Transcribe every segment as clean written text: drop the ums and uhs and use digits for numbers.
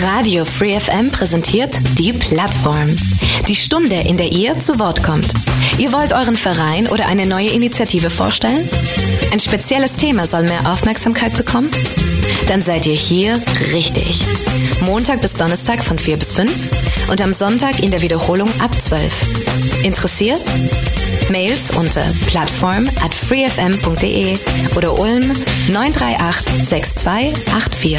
Radio Free FM präsentiert die Plattform. Die Stunde, in der ihr zu Wort kommt. Ihr wollt euren Verein oder eine neue Initiative vorstellen? Ein spezielles Thema soll mehr Aufmerksamkeit bekommen? Dann seid ihr hier richtig. Montag bis Donnerstag von 4 bis 5 und am Sonntag in der Wiederholung ab 12. Interessiert? Mails unter plattform@freefm.de oder Ulm 938 6284.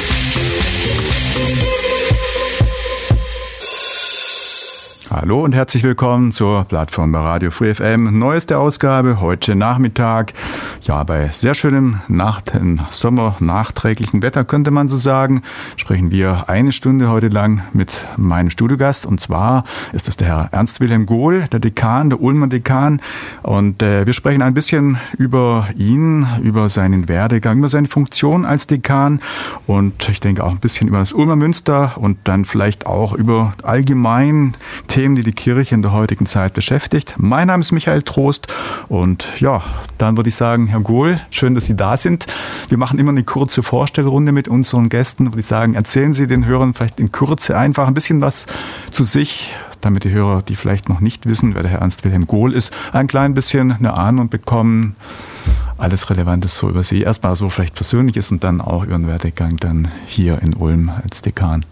Hallo und herzlich willkommen zur Plattform bei Radio Free FM. Neueste Ausgabe heute Nachmittag. Ja, bei sehr schönem Sommer nachträglichen Wetter könnte man so sagen, sprechen wir eine Stunde heute lang mit meinem Studiogast. Und zwar ist das der Herr Ernst Wilhelm Gohl, der Dekan, der Ulmer Dekan. Und wir sprechen ein bisschen über ihn, über seinen Werdegang, über seine Funktion als Dekan. Und ich denke auch ein bisschen über das Ulmer Münster und dann vielleicht auch über allgemein Themen, die die Kirche in der heutigen Zeit beschäftigt. Mein Name ist Michael Trost und ja, dann würde ich sagen, Herr Gohl, schön, dass Sie da sind. Wir machen immer eine kurze Vorstellrunde mit unseren Gästen. Würde ich sagen, erzählen Sie den Hörern vielleicht in Kürze einfach ein bisschen was zu sich, damit die Hörer, die vielleicht noch nicht wissen, wer der Herr Ernst Wilhelm Gohl ist, ein klein bisschen eine Ahnung bekommen. Alles Relevantes so über Sie. Erstmal so vielleicht Persönliches und dann auch Ihren Werdegang dann hier in Ulm als Dekan.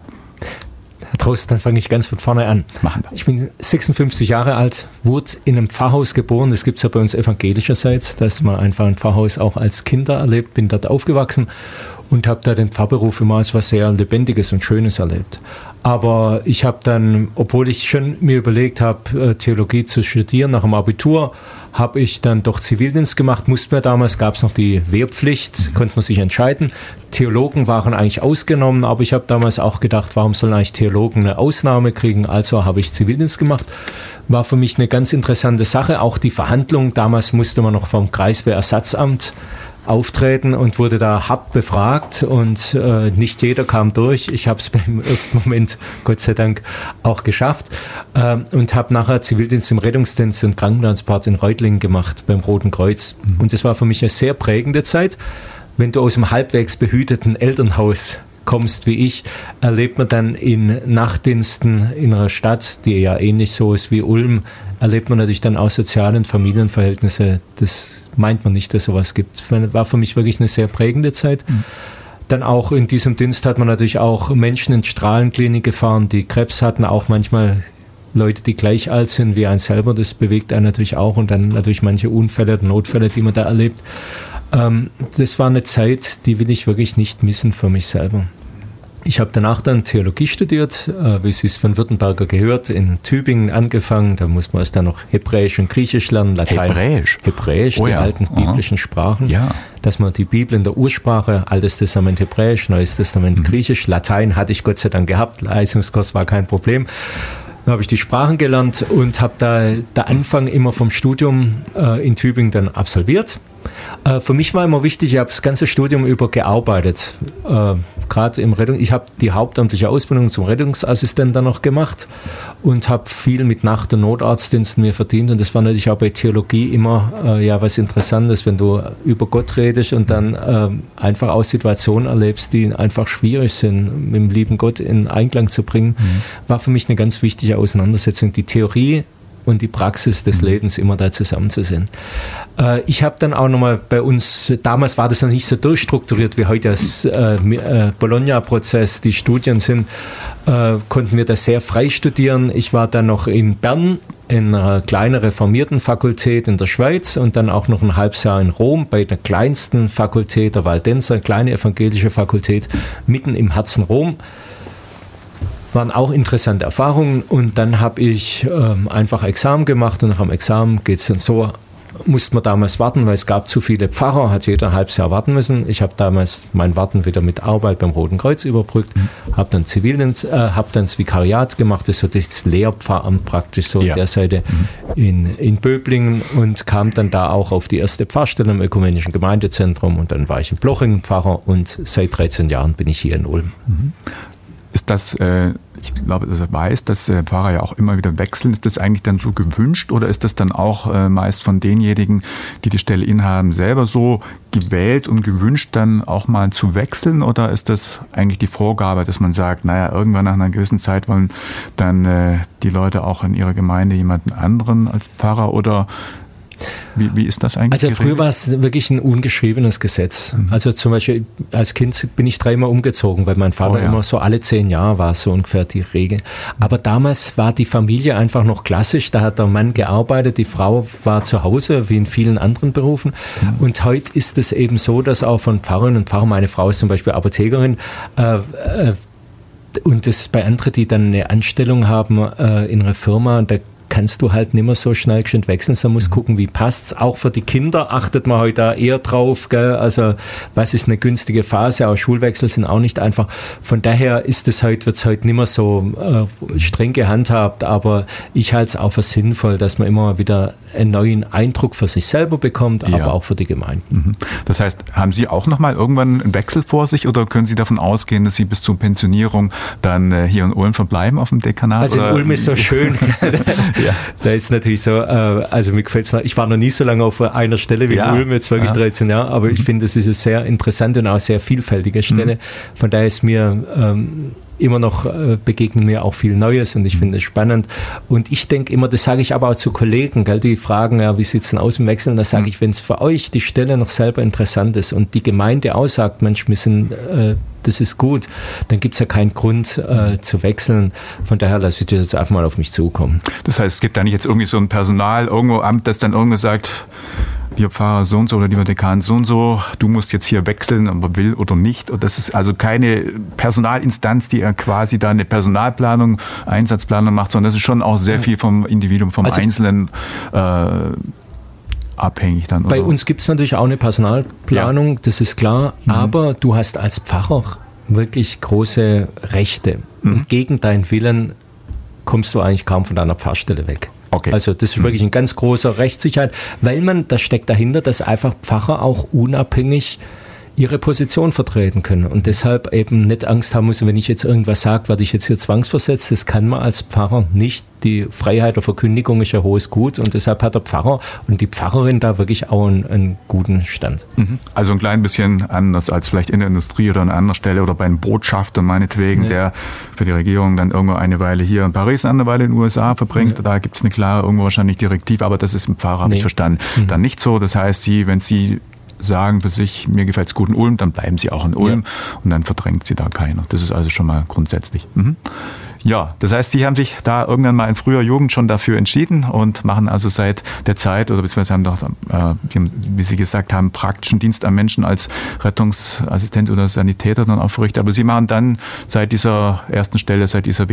Herr Trost, dann fange ich ganz von vorne an. Ich bin 56 Jahre alt, wurde in einem Pfarrhaus geboren. Das gibt es ja bei uns evangelischerseits, dass man einfach ein Pfarrhaus auch als Kinder erlebt. Bin dort aufgewachsen und habe da den Pfarrberuf immer als was sehr Lebendiges und Schönes erlebt. Aber ich habe dann, obwohl ich schon mir überlegt habe, Theologie zu studieren, nach dem Abitur, habe ich dann doch Zivildienst gemacht. Musste mir damals, gab es noch die Wehrpflicht, konnte man sich entscheiden. Theologen waren eigentlich ausgenommen, aber ich habe damals auch gedacht, warum sollen eigentlich Theologen eine Ausnahme kriegen? Also habe ich Zivildienst gemacht. War für mich eine ganz interessante Sache. Auch die Verhandlung, damals musste man noch vom Kreiswehrersatzamt auftreten und wurde da hart befragt und nicht jeder kam durch. Ich habe es beim ersten Moment, Gott sei Dank, auch geschafft und habe nachher Zivildienst im Rettungsdienst und Krankentransport in Reutlingen gemacht beim Roten Kreuz. Und das war für mich eine sehr prägende Zeit. Wenn du aus einem halbwegs behüteten Elternhaus kommst wie ich, erlebt man dann in Nachtdiensten in einer Stadt, die ja ähnlich so ist wie Ulm, erlebt man natürlich dann auch soziale und Familienverhältnisse. Das meint man nicht, dass sowas gibt. Das war für mich wirklich eine sehr prägende Zeit. Dann auch in diesem Dienst hat man natürlich auch Menschen in Strahlenklinik gefahren, die Krebs hatten, auch manchmal Leute, die gleich alt sind wie einen selber. Das bewegt einen natürlich auch und dann natürlich manche Unfälle und Notfälle, die man da erlebt. Das war eine Zeit, die will ich wirklich nicht missen für mich selber. Ich habe danach dann Theologie studiert, wie es ist von Württemberger gehört, in Tübingen angefangen. Da muss man erst dann noch Hebräisch und Griechisch lernen, Latein. Hebräisch, die alten biblischen Sprachen. Ja. Dass man die Bibel in der Ursprache, Altes Testament Hebräisch, Neues Testament Griechisch, Latein hatte ich Gott sei Dank gehabt, Leistungskurs war kein Problem. Dann habe ich die Sprachen gelernt und habe da der Anfang immer vom Studium in Tübingen dann absolviert. Für mich war immer wichtig, ich habe das ganze Studium über gearbeitet, gerade im ich habe die hauptamtliche Ausbildung zum Rettungsassistent dann noch gemacht und habe viel mit Nacht- und Notarztdiensten mir verdient und das war natürlich auch bei Theologie immer was Interessantes, wenn du über Gott redest und dann einfach auch Situationen erlebst, die einfach schwierig sind, mit dem lieben Gott in Einklang zu bringen, war für mich eine ganz wichtige Auseinandersetzung, die Theorie und die Praxis des Lebens immer da zusammenzusehen. Ich habe dann auch nochmal bei uns, damals war das noch nicht so durchstrukturiert wie heute das Bologna-Prozess, die Studien sind, konnten wir das sehr frei studieren. Ich war dann noch in Bern in einer kleinen reformierten Fakultät in der Schweiz und dann auch noch ein halbes Jahr in Rom bei der kleinsten Fakultät, der Valdenser, kleine evangelische Fakultät, mitten im Herzen Rom. Waren auch interessante Erfahrungen und dann habe ich einfach Examen gemacht und nach dem Examen geht es dann so, musste man damals warten, weil es gab zu viele Pfarrer, hat jeder ein halbes Jahr warten müssen. Ich habe damals mein Warten wieder mit Arbeit beim Roten Kreuz überbrückt, habe dann Zivildienst, habe dann das Vikariat gemacht, das ist so das Lehrpfarramt praktisch so an der Seite in Böblingen und kam dann da auch auf die erste Pfarrstelle im Ökumenischen Gemeindezentrum und dann war ich in Blochingen Pfarrer und seit 13 Jahren bin ich hier in Ulm. Ist das ich glaube, dass er weiß, dass Pfarrer ja auch immer wieder wechseln. Ist das eigentlich dann so gewünscht oder ist das dann auch meist von denjenigen, die die Stelle innehaben, selber so gewählt und gewünscht, dann auch mal zu wechseln? Oder ist das eigentlich die Vorgabe, dass man sagt, naja, irgendwann nach einer gewissen Zeit wollen dann die Leute auch in ihrer Gemeinde jemanden anderen als Pfarrer oder wie ist das eigentlich? Also früher war es wirklich ein ungeschriebenes Gesetz. Also zum Beispiel als Kind bin ich 3-mal umgezogen, weil mein Vater immer so alle 10 Jahre war so ungefähr die Regel. Aber damals war die Familie einfach noch klassisch. Da hat der Mann gearbeitet, die Frau war zu Hause, wie in vielen anderen Berufen. Und heute ist es eben so, dass auch von Pfarrerinnen und Pfarrern, meine Frau ist zum Beispiel Apothekerin, und das bei anderen, die dann eine Anstellung haben in einer Firma, da kannst du halt nicht mehr so schnell geschwind wechseln, sondern musst gucken, wie passt's. Auch für die Kinder achtet man heute da eher drauf, gell? Also was ist eine günstige Phase, auch Schulwechsel sind auch nicht einfach. Von daher wird es heute nicht mehr so streng gehandhabt, aber ich halte es auch für sinnvoll, dass man immer mal wieder einen neuen Eindruck für sich selber bekommt, aber auch für die Gemeinden. Das heißt, haben Sie auch noch mal irgendwann einen Wechsel vor sich oder können Sie davon ausgehen, dass Sie bis zur Pensionierung dann hier in Ulm verbleiben auf dem Dekanat? Also in Ulm ist so schön. Da ist natürlich so, also mir gefällt es, ich war noch nie so lange auf einer Stelle wie in Ulm, jetzt wirklich 13 Jahre, aber ich finde, es ist eine sehr interessante und auch sehr vielfältige Stelle. Von daher ist mir immer noch begegnen mir auch viel Neues und ich finde es spannend. Und ich denke immer, das sage ich aber auch zu Kollegen, gell, die fragen, ja, wie sieht es denn aus im Wechseln? Da sage ich, wenn es für euch die Stelle noch selber interessant ist und die Gemeinde aussagt, Mensch, wir sind, das ist gut, dann gibt es ja keinen Grund zu wechseln. Von daher lasse ich das jetzt einfach mal auf mich zukommen. Das heißt, es gibt da nicht jetzt irgendwie so ein Amt, das dann irgendwie sagt, lieber Pfarrer so und so oder lieber Dekan so und so, du musst jetzt hier wechseln, ob will oder nicht. Und das ist also keine Personalinstanz, die quasi da eine Personalplanung, Einsatzplanung macht, sondern das ist schon auch sehr viel vom Individuum, vom Einzelnen abhängig dann. Bei uns gibt es natürlich auch eine Personalplanung, das ist klar, aber du hast als Pfarrer wirklich große Rechte. Und gegen deinen Willen kommst du eigentlich kaum von deiner Pfarrstelle weg. Okay. Also das ist wirklich ein ganz großer Rechtssicherheit, weil das steckt dahinter, dass einfach Pfarrer auch unabhängig ihre Position vertreten können und deshalb eben nicht Angst haben müssen, wenn ich jetzt irgendwas sage, werde ich jetzt hier zwangsversetzt. Das kann man als Pfarrer nicht. Die Freiheit der Verkündigung ist ein hohes Gut und deshalb hat der Pfarrer und die Pfarrerin da wirklich auch einen guten Stand. Also ein klein bisschen anders als vielleicht in der Industrie oder an einer anderen Stelle oder bei einem Botschafter meinetwegen, der für die Regierung dann irgendwo eine Weile hier in Paris, eine Weile in den USA verbringt. Da gibt es eine klare, irgendwo wahrscheinlich Direktive, aber das ist im Pfarrer, habe ich verstanden, dann nicht so. Das heißt, wenn Sie sagen für sich, mir gefällt es gut in Ulm, dann bleiben Sie auch in Ulm und dann verdrängt Sie da keiner. Das ist also schon mal grundsätzlich. Ja, das heißt, Sie haben sich da irgendwann mal in früher Jugend schon dafür entschieden und machen also seit der Zeit, oder beziehungsweise haben doch, wie Sie gesagt haben, praktischen Dienst am Menschen als Rettungsassistent oder Sanitäter dann auch verrichtet. Aber Sie machen dann seit dieser ersten Stelle, seit dieser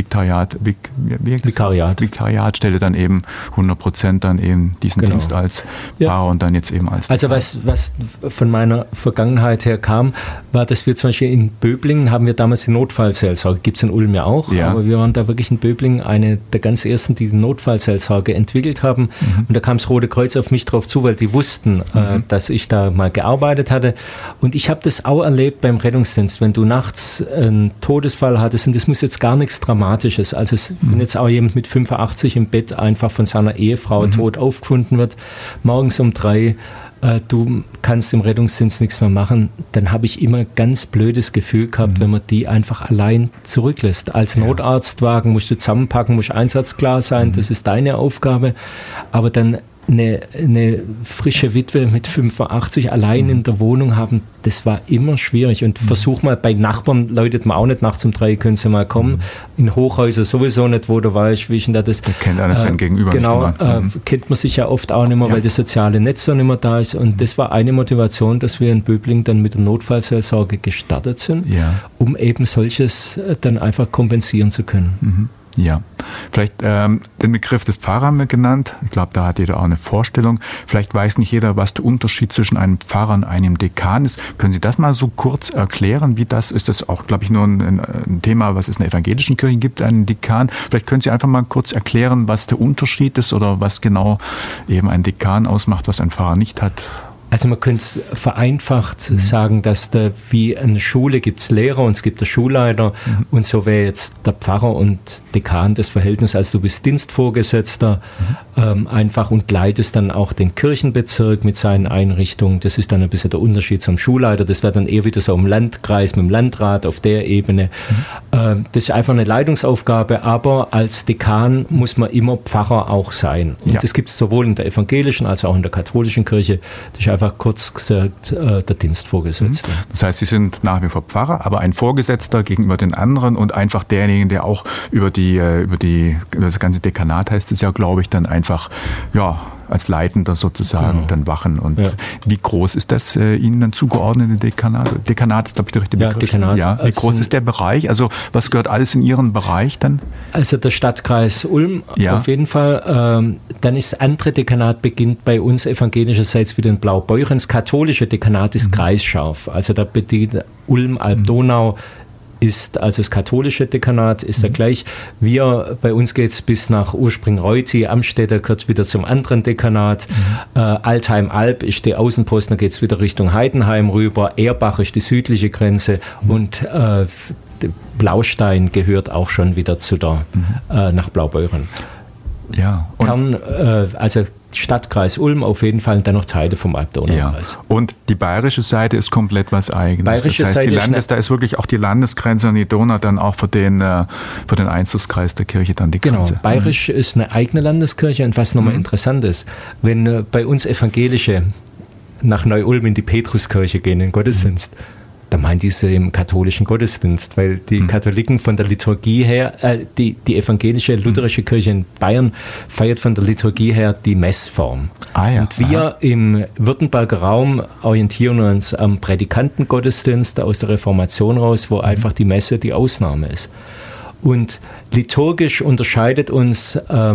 Vikariatstelle dann eben 100% dann eben diesen Dienst als Pfarrer und dann jetzt eben als Also was von meiner Vergangenheit her kam, war, dass wir zum Beispiel in Böblingen haben wir damals die Notfallseelsorge, gibt es in Ulm ja auch, aber wir waren da wirklich in Böblingen eine der ganz ersten, die Notfallseelsorge entwickelt haben. Und da kam das Rote Kreuz auf mich drauf zu, weil die wussten, dass ich da mal gearbeitet hatte. Und ich habe das auch erlebt beim Rettungsdienst, wenn du nachts einen Todesfall hattest, und das muss jetzt gar nichts Dramatisches, also wenn jetzt auch jemand mit 85 im Bett einfach von seiner Ehefrau tot aufgefunden wird, morgens um 3, du kannst im Rettungsdienst nichts mehr machen, dann habe ich immer ganz blödes Gefühl gehabt, wenn man die einfach allein zurücklässt. Als Notarztwagen musst du zusammenpacken, musst einsatzklar sein, das ist deine Aufgabe, aber dann eine frische Witwe mit 85 allein in der Wohnung haben, das war immer schwierig. Und versuch mal, bei Nachbarn läutet man auch nicht nachts um 3, können sie mal kommen. In Hochhäusern sowieso nicht, wo du weißt, wie ich denn das... Da kennt einer sein Gegenüber genau, nicht immer. Kennt man sich ja oft auch nicht mehr, weil das soziale Netz so nicht mehr da ist. Und das war eine Motivation, dass wir in Böblingen dann mit der Notfallseelsorge gestartet sind, um eben solches dann einfach kompensieren zu können. Ja, vielleicht den Begriff des Pfarrers haben wir genannt. Ich glaube, da hat jeder auch eine Vorstellung. Vielleicht weiß nicht jeder, was der Unterschied zwischen einem Pfarrer und einem Dekan ist. Können Sie das mal so kurz erklären, wie das ist? Das auch, glaube ich, nur ein Thema, was es in der evangelischen Kirche gibt, einen Dekan. Vielleicht können Sie einfach mal kurz erklären, was der Unterschied ist oder was genau eben ein Dekan ausmacht, was ein Pfarrer nicht hat. Also man könnte es vereinfacht sagen, dass wie eine Schule gibt es Lehrer und es gibt den Schulleiter und so wäre jetzt der Pfarrer und Dekan das Verhältnis, also du bist Dienstvorgesetzter einfach und leitest dann auch den Kirchenbezirk mit seinen Einrichtungen. Das ist dann ein bisschen der Unterschied zum Schulleiter. Das wäre dann eher wieder so im Landkreis mit dem Landrat auf der Ebene. Das ist einfach eine Leitungsaufgabe, aber als Dekan muss man immer Pfarrer auch sein. Und das gibt es sowohl in der evangelischen als auch in der katholischen Kirche. Das ist einfach kurz gesagt der Dienstvorgesetzte. Das heißt, Sie sind nach wie vor Pfarrer, aber ein Vorgesetzter gegenüber den anderen und einfach derjenige, der auch über das ganze Dekanat heißt es ja, glaube ich, dann einfach, als Leitender sozusagen dann wachen. Und wie groß ist das Ihnen dann zugeordnete Dekanat? Dekanat ist, glaube ich, der richtige Begriff. Dekanat. Ja, wie groß ist der Bereich? Also was gehört alles in Ihren Bereich dann? Also der Stadtkreis Ulm auf jeden Fall. Dann ist das andere Dekanat beginnt bei uns evangelischerseits wieder in Blaubeuren. Das katholische Dekanat ist kreisscharf. Also da bedient Ulm, Alb-Donau, ist also das katholische Dekanat, ist ja gleich. Bei uns geht es bis nach Urspring-Reuthi, Amstetter gehört wieder zum anderen Dekanat. Altheim-Alb ist die Außenpost, da geht es wieder Richtung Heidenheim rüber. Erbach ist die südliche Grenze und Blaustein gehört auch schon wieder nach Blaubeuren. Ja. Also Stadtkreis Ulm auf jeden Fall und dann noch Teile vom Alb-Donau-Kreis. Ja. Und die bayerische Seite ist komplett was Eigenes. Bayerische das heißt, Seite da ist wirklich auch die Landesgrenze und die Donau dann auch für den Einzugskreis der Kirche dann die Grenze. Genau, bayerisch ist eine eigene Landeskirche und was nochmal interessant ist, wenn bei uns Evangelische nach Neu-Ulm in die Petruskirche gehen, in den Gottesdienst, da meint diese im katholischen Gottesdienst, weil die Katholiken von der Liturgie her, die evangelische lutherische Kirche in Bayern feiert von der Liturgie her die Messform. Und wir im Württemberger Raum orientieren uns am Prädikantengottesdienst aus der Reformation raus, wo einfach die Messe die Ausnahme ist. Und liturgisch unterscheidet uns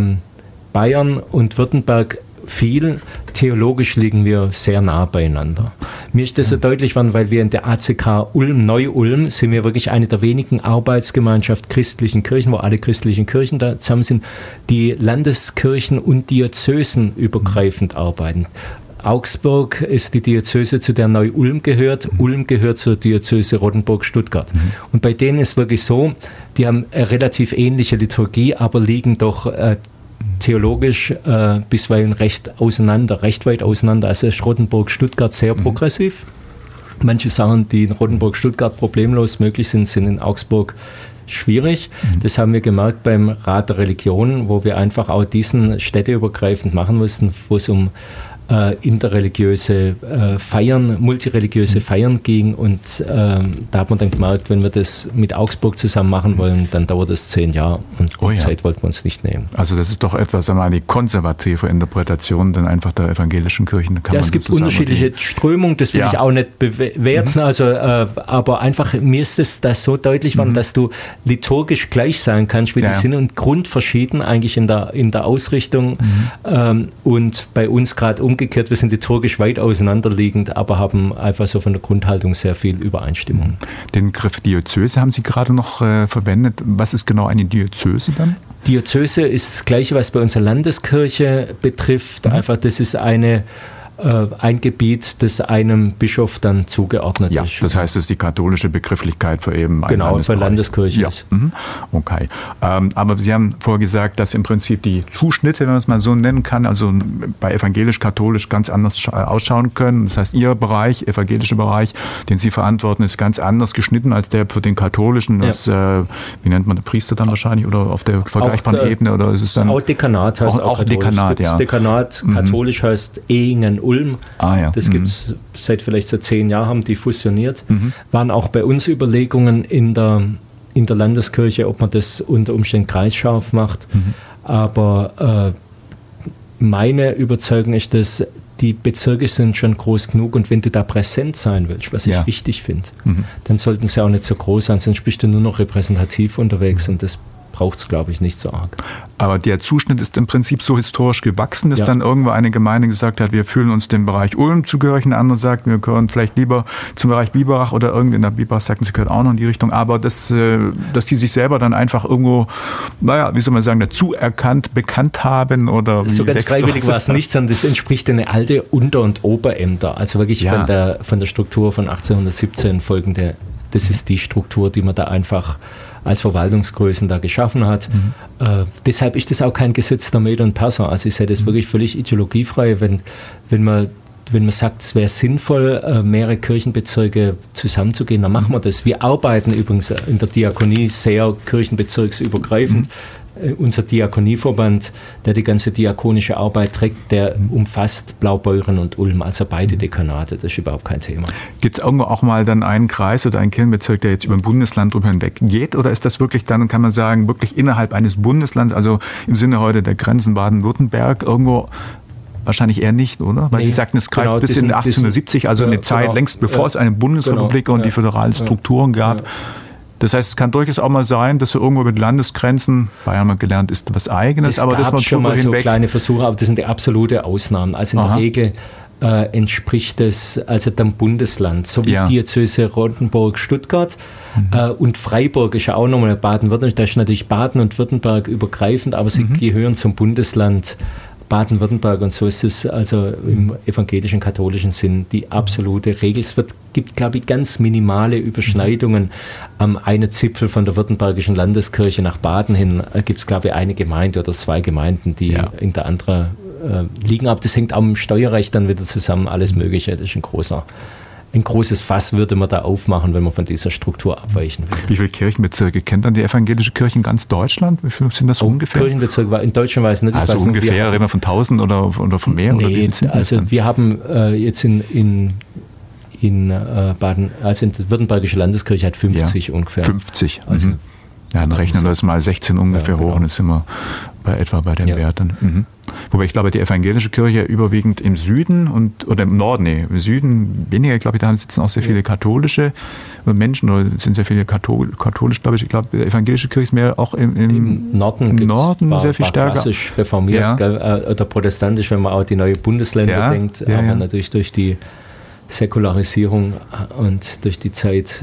Bayern und Württemberg viel. Theologisch liegen wir sehr nah beieinander. Mir ist das so deutlich geworden, weil wir in der ACK Ulm, Neu-Ulm, sind wir wirklich eine der wenigen Arbeitsgemeinschaft christlichen Kirchen, wo alle christlichen Kirchen da zusammen sind, die Landeskirchen und Diözesen übergreifend arbeiten. Augsburg ist die Diözese, zu der Neu-Ulm gehört. Ulm gehört zur Diözese Rottenburg-Stuttgart. Und bei denen ist wirklich so, die haben eine relativ ähnliche Liturgie, aber liegen doch theologisch bisweilen recht weit auseinander. Also ist Rottenburg-Stuttgart sehr progressiv. Manche Sachen, die in Rottenburg-Stuttgart problemlos möglich sind, sind in Augsburg schwierig. Das haben wir gemerkt beim Rat der Religionen, wo wir einfach auch diesen städteübergreifend machen mussten, wo es um interreligiöse Feiern, multireligiöse Feiern ging und da hat man dann gemerkt, wenn wir das mit Augsburg zusammen machen wollen, dann dauert es 10 Jahre und die Zeit wollten wir uns nicht nehmen. Also das ist doch etwas, eine konservative Interpretation dann einfach der evangelischen Kirchen. Es gibt unterschiedliche Strömungen, das will ich auch nicht bewerten, aber einfach mir ist das so deutlich geworden, dass du liturgisch gleich sein kannst, wie die sind und grundverschieden eigentlich in der Ausrichtung und bei uns gerade umgekehrt, wir sind liturgisch weit auseinanderliegend, aber haben einfach so von der Grundhaltung sehr viel Übereinstimmung. Den Begriff Diözese haben Sie gerade noch verwendet. Was ist genau eine Diözese dann? Diözese ist das Gleiche, was bei unserer Landeskirche betrifft. Einfach, das ist ein Gebiet, das einem Bischof dann zugeordnet ist. Das heißt, das ist die katholische Begrifflichkeit für eben einen Landesbereich. Für Landeskirche ist. Okay. Aber Sie haben vorher gesagt, dass im Prinzip die Zuschnitte, wenn man es mal so nennen kann, also bei evangelisch-katholisch ganz anders ausschauen können. Das heißt, Ihr Bereich, evangelischer Bereich, den Sie verantworten, ist ganz anders geschnitten als der für den katholischen. Das, wie nennt man, der Priester dann wahrscheinlich oder auf der vergleichbaren Ebene? Oder ist es dann auch Dekanat heißt auch Dekanat, Dekanat, katholisch heißt Ehingen, Ulm. Das gibt es seit 10 Jahren, haben die fusioniert. Waren auch bei uns Überlegungen in der Landeskirche, ob man das unter Umständen kreisscharf macht. Aber meine Überzeugung ist, dass die Bezirke sind schon groß genug und wenn du da präsent sein willst, was ich wichtig finde, dann sollten sie auch nicht so groß sein, sonst bist du nur noch repräsentativ unterwegs und das braucht es, glaube ich, nicht so arg. Aber der Zuschnitt ist im Prinzip so historisch gewachsen, dass dann irgendwo eine Gemeinde gesagt hat, wir fühlen uns dem Bereich Ulm zugehörig, eine andere sagt, wir gehören vielleicht lieber zum Bereich Biberach oder irgendwie in der Biberach sagten, sie gehört auch noch in die Richtung, aber dass die sich selber dann einfach irgendwo, wie soll man sagen, dazu bekannt haben oder wie. So ganz freiwillig war es nicht, sondern das entspricht eine alte Unter- und Oberämter, also wirklich von der Struktur von 1817 folgende. Das ist die Struktur, die man da einfach als Verwaltungsgrößen da geschaffen hat. Deshalb ist das auch kein Gesetz der Meder und Perser. Also ich sehe das wirklich völlig ideologiefrei, wenn man sagt, es wäre sinnvoll, mehrere Kirchenbezirke zusammenzugehen, dann machen wir das. Wir arbeiten übrigens in der Diakonie sehr kirchenbezirksübergreifend. Unser Diakonieverband, der die ganze diakonische Arbeit trägt, der umfasst Blaubeuren und Ulm, also beide Dekanate, das ist überhaupt kein Thema. Gibt es irgendwo auch mal dann einen Kreis oder einen Kirchenbezirk, der jetzt über ein Bundesland drüber hinweg geht, oder ist das wirklich dann, kann man sagen, wirklich innerhalb eines Bundeslands, also im Sinne heute der Grenzen Baden-Württemberg, irgendwo wahrscheinlich eher nicht, oder? Weil Sie sagten, es greift bis in 1870, also eine Zeit längst bevor es eine Bundesrepublik und die föderalen Strukturen gab. Das heißt, es kann durchaus auch mal sein, dass wir irgendwo über die Landesgrenzen, Bayern haben wir gelernt, ist was Eigenes, aber das gab schon mal so kleine Versuche, aber das sind die absolute Ausnahmen. Also in der Regel entspricht das also dem Bundesland, so wie Diözese Rottenburg-Stuttgart und Freiburg ist ja auch nochmal Baden-Württemberg, da ist natürlich Baden und Württemberg übergreifend, aber sie gehören zum Bundesland Baden-Württemberg, und so ist es also im evangelischen, katholischen Sinn die absolute Regel. Es gibt, glaube ich, ganz minimale Überschneidungen. Am einen Zipfel von der württembergischen Landeskirche nach Baden hin gibt es, glaube ich, eine Gemeinde oder zwei Gemeinden, die in der anderen liegen. Aber das hängt auch mit dem Steuerrecht dann wieder zusammen, alles Mögliche. Das ist ein großes Fass würde man da aufmachen, wenn man von dieser Struktur abweichen will. Wie viele Kirchenbezirke kennt dann die evangelische Kirche in ganz Deutschland? Wie viele sind das so ungefähr? Kirchenbezirke war in Deutschland weiß ich nicht. Also ungefähr, reden wir von 1000 oder von mehr? Nee, oder wie sind also wir haben jetzt in Baden, also in der württembergische Landeskirche hat 50 ungefähr. 50. Also, dann rechnen wir das mal 16 ungefähr hoch und dann sind wir etwa bei den Werten. Wobei ich glaube, die evangelische Kirche überwiegend im Süden oder im Norden, im Süden weniger, glaube ich, da sitzen auch sehr viele katholische Menschen, oder sind sehr viele katholisch, glaube ich. Ich glaube, die evangelische Kirche ist mehr auch im Norden sehr viel stärker. Klassisch reformiert, oder protestantisch, wenn man auch die neue Bundesländer denkt, aber natürlich durch die Säkularisierung und durch die Zeit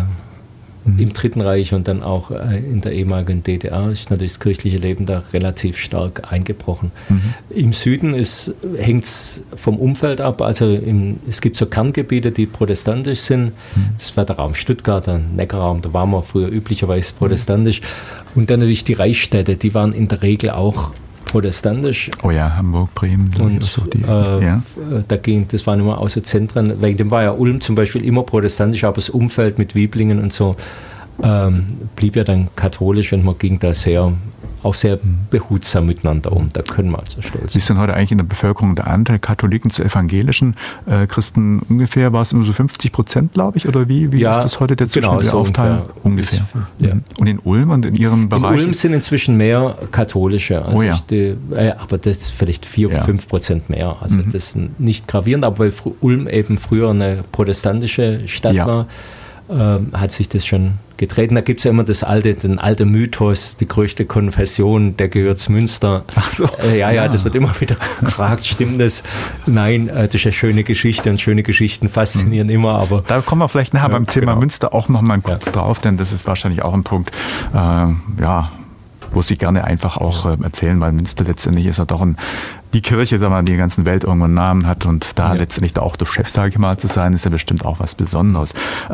im Dritten Reich und dann auch in der ehemaligen DDR ist natürlich das kirchliche Leben da relativ stark eingebrochen. Im Süden hängt es vom Umfeld ab, also es gibt so Kerngebiete, die protestantisch sind. Das war der Raum Stuttgart, der Neckarraum, da waren wir früher üblicherweise protestantisch. Und dann natürlich die Reichsstädte, die waren in der Regel auch protestantisch. Oh ja, Hamburg, Bremen. Und das waren immer außer Zentren, wegen dem war ja Ulm zum Beispiel immer protestantisch, aber das Umfeld mit Wiblingen und so blieb ja dann katholisch, und man ging da auch sehr behutsam miteinander um. Da können wir also stolz sein. Wie ist denn heute eigentlich in der Bevölkerung der Anteil Katholiken zu evangelischen Christen ungefähr? War es immer so 50%, glaube ich? Oder wie ist das heute der Zustand der Aufteilung? Ungefähr. Und in Ulm und in Ihrem Bereich? In Ulm sind inzwischen mehr katholische. Also aber das ist vielleicht 4-5% mehr. Also das ist nicht gravierend, aber weil Ulm eben früher eine protestantische Stadt war, hat sich das schon getreten. Da gibt es ja immer den alten Mythos, die größte Konfession, der gehört zu Münster. Ach so. Das wird immer wieder gefragt, stimmt das? Nein, das ist eine schöne Geschichte, und schöne Geschichten faszinieren immer. Aber da kommen wir vielleicht nachher beim Thema Münster auch noch mal kurz drauf, denn das ist wahrscheinlich auch ein Punkt, wo Sie gerne einfach auch erzählen, weil Münster letztendlich ist ja doch die Kirche, sagen wir, die in der ganzen Welt irgendwo einen Namen hat, und da letztendlich da auch der Chef, sage ich mal, zu sein, ist ja bestimmt auch was Besonderes.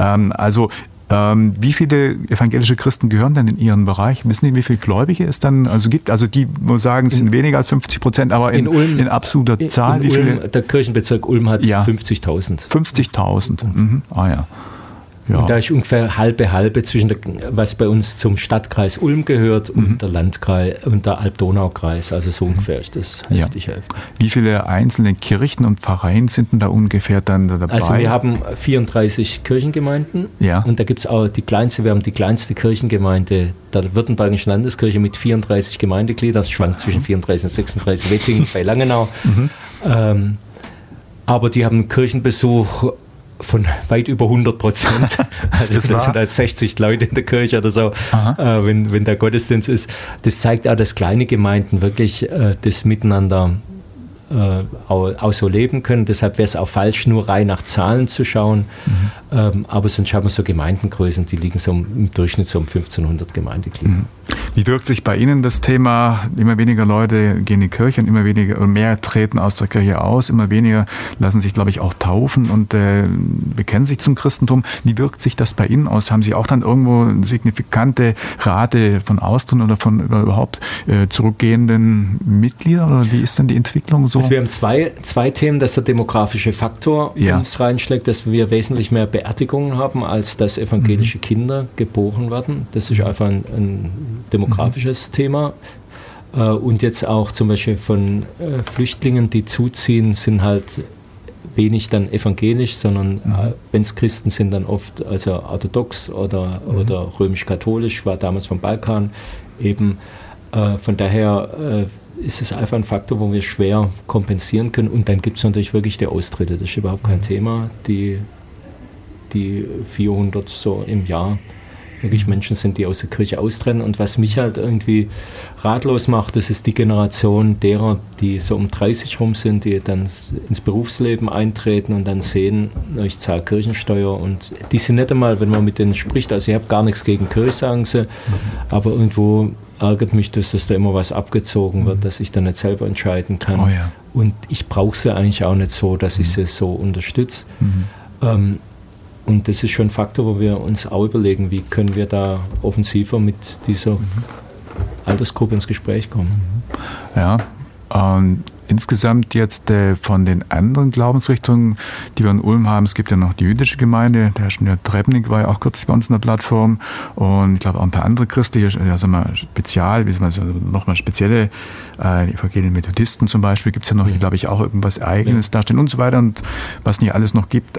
Wie viele evangelische Christen gehören denn in Ihren Bereich? Wissen Sie, wie viele Gläubige es dann gibt? Also die, wo sagen, es sind weniger als 50%, aber in Ulm, in absoluter Zahl, wie viele? Der Kirchenbezirk Ulm hat 50.000. 50.000. Ja. Und da ist ungefähr halbe zwischen was bei uns zum Stadtkreis Ulm gehört und der Landkreis und der Alb-Donau-Kreis. Also so ungefähr ist das Hälfte. Wie viele einzelne Kirchen und Pfarreien sind denn da ungefähr dann dabei? Also wir haben 34 Kirchengemeinden und da gibt es auch wir haben die kleinste Kirchengemeinde der Württembergischen Landeskirche mit 34 Gemeindegliedern. Das schwankt zwischen 34 und 36, Wetzingen bei Langenau. Aber die haben einen Kirchenbesuch von weit über 100%. Also das sind halt 60 Leute in der Kirche oder so, wenn der Gottesdienst ist. Das zeigt auch, dass kleine Gemeinden wirklich das Miteinander auch so leben können. Deshalb wäre es auch falsch, nur rein nach Zahlen zu schauen. Aber sonst haben wir so Gemeindengrößen, die liegen so im Durchschnitt so um 1500 Gemeindeglieder. Wie wirkt sich bei Ihnen das Thema, immer weniger Leute gehen in die Kirche und immer weniger oder mehr treten aus der Kirche aus, immer weniger lassen sich, glaube ich, auch taufen und bekennen sich zum Christentum. Wie wirkt sich das bei Ihnen aus? Haben Sie auch dann irgendwo eine signifikante Rate von Austritt oder von überhaupt zurückgehenden Mitgliedern? Oder wie ist denn die Entwicklung so? Also wir haben zwei Themen, dass der demografische Faktor uns reinschlägt, dass wir wesentlich mehr Beerdigungen haben, als dass evangelische Kinder geboren werden. Das ist einfach ein demografisches Thema. Und jetzt auch zum Beispiel von Flüchtlingen, die zuziehen, sind halt wenig dann evangelisch, sondern wenn es Christen sind, dann oft also orthodox oder römisch-katholisch, war damals vom Balkan eben. Von daher ist es einfach ein Faktor, wo wir schwer kompensieren können. Und dann gibt es natürlich wirklich die Austritte. Das ist überhaupt kein Thema. Die 400 so im Jahr wirklich Menschen sind, die aus der Kirche austreten. Und was mich halt irgendwie ratlos macht, das ist die Generation derer, die so um 30 rum sind, die dann ins Berufsleben eintreten und dann sehen, ich zahle Kirchensteuer. Und die sind nicht einmal, wenn man mit denen spricht, also ich habe gar nichts gegen Kirche, sagen sie, aber irgendwo ärgert mich das, dass da immer was abgezogen wird, dass ich dann nicht selber entscheiden kann. Oh ja. Und ich brauche sie eigentlich auch nicht so, dass ich sie so unterstütze. Und das ist schon ein Faktor, wo wir uns auch überlegen, wie können wir da offensiver mit dieser Altersgruppe ins Gespräch kommen. Ja, insgesamt jetzt von den anderen Glaubensrichtungen, die wir in Ulm haben, es gibt ja noch die jüdische Gemeinde, der Herr Schnür Trebnik war ja auch kürzlich bei uns in der Plattform und ich glaube auch ein paar andere christliche, nochmal spezielle, die evangelischen Methodisten zum Beispiel, gibt es ja noch, glaube ich, auch irgendwas Eigenes dastehen und so weiter und was nicht alles noch gibt.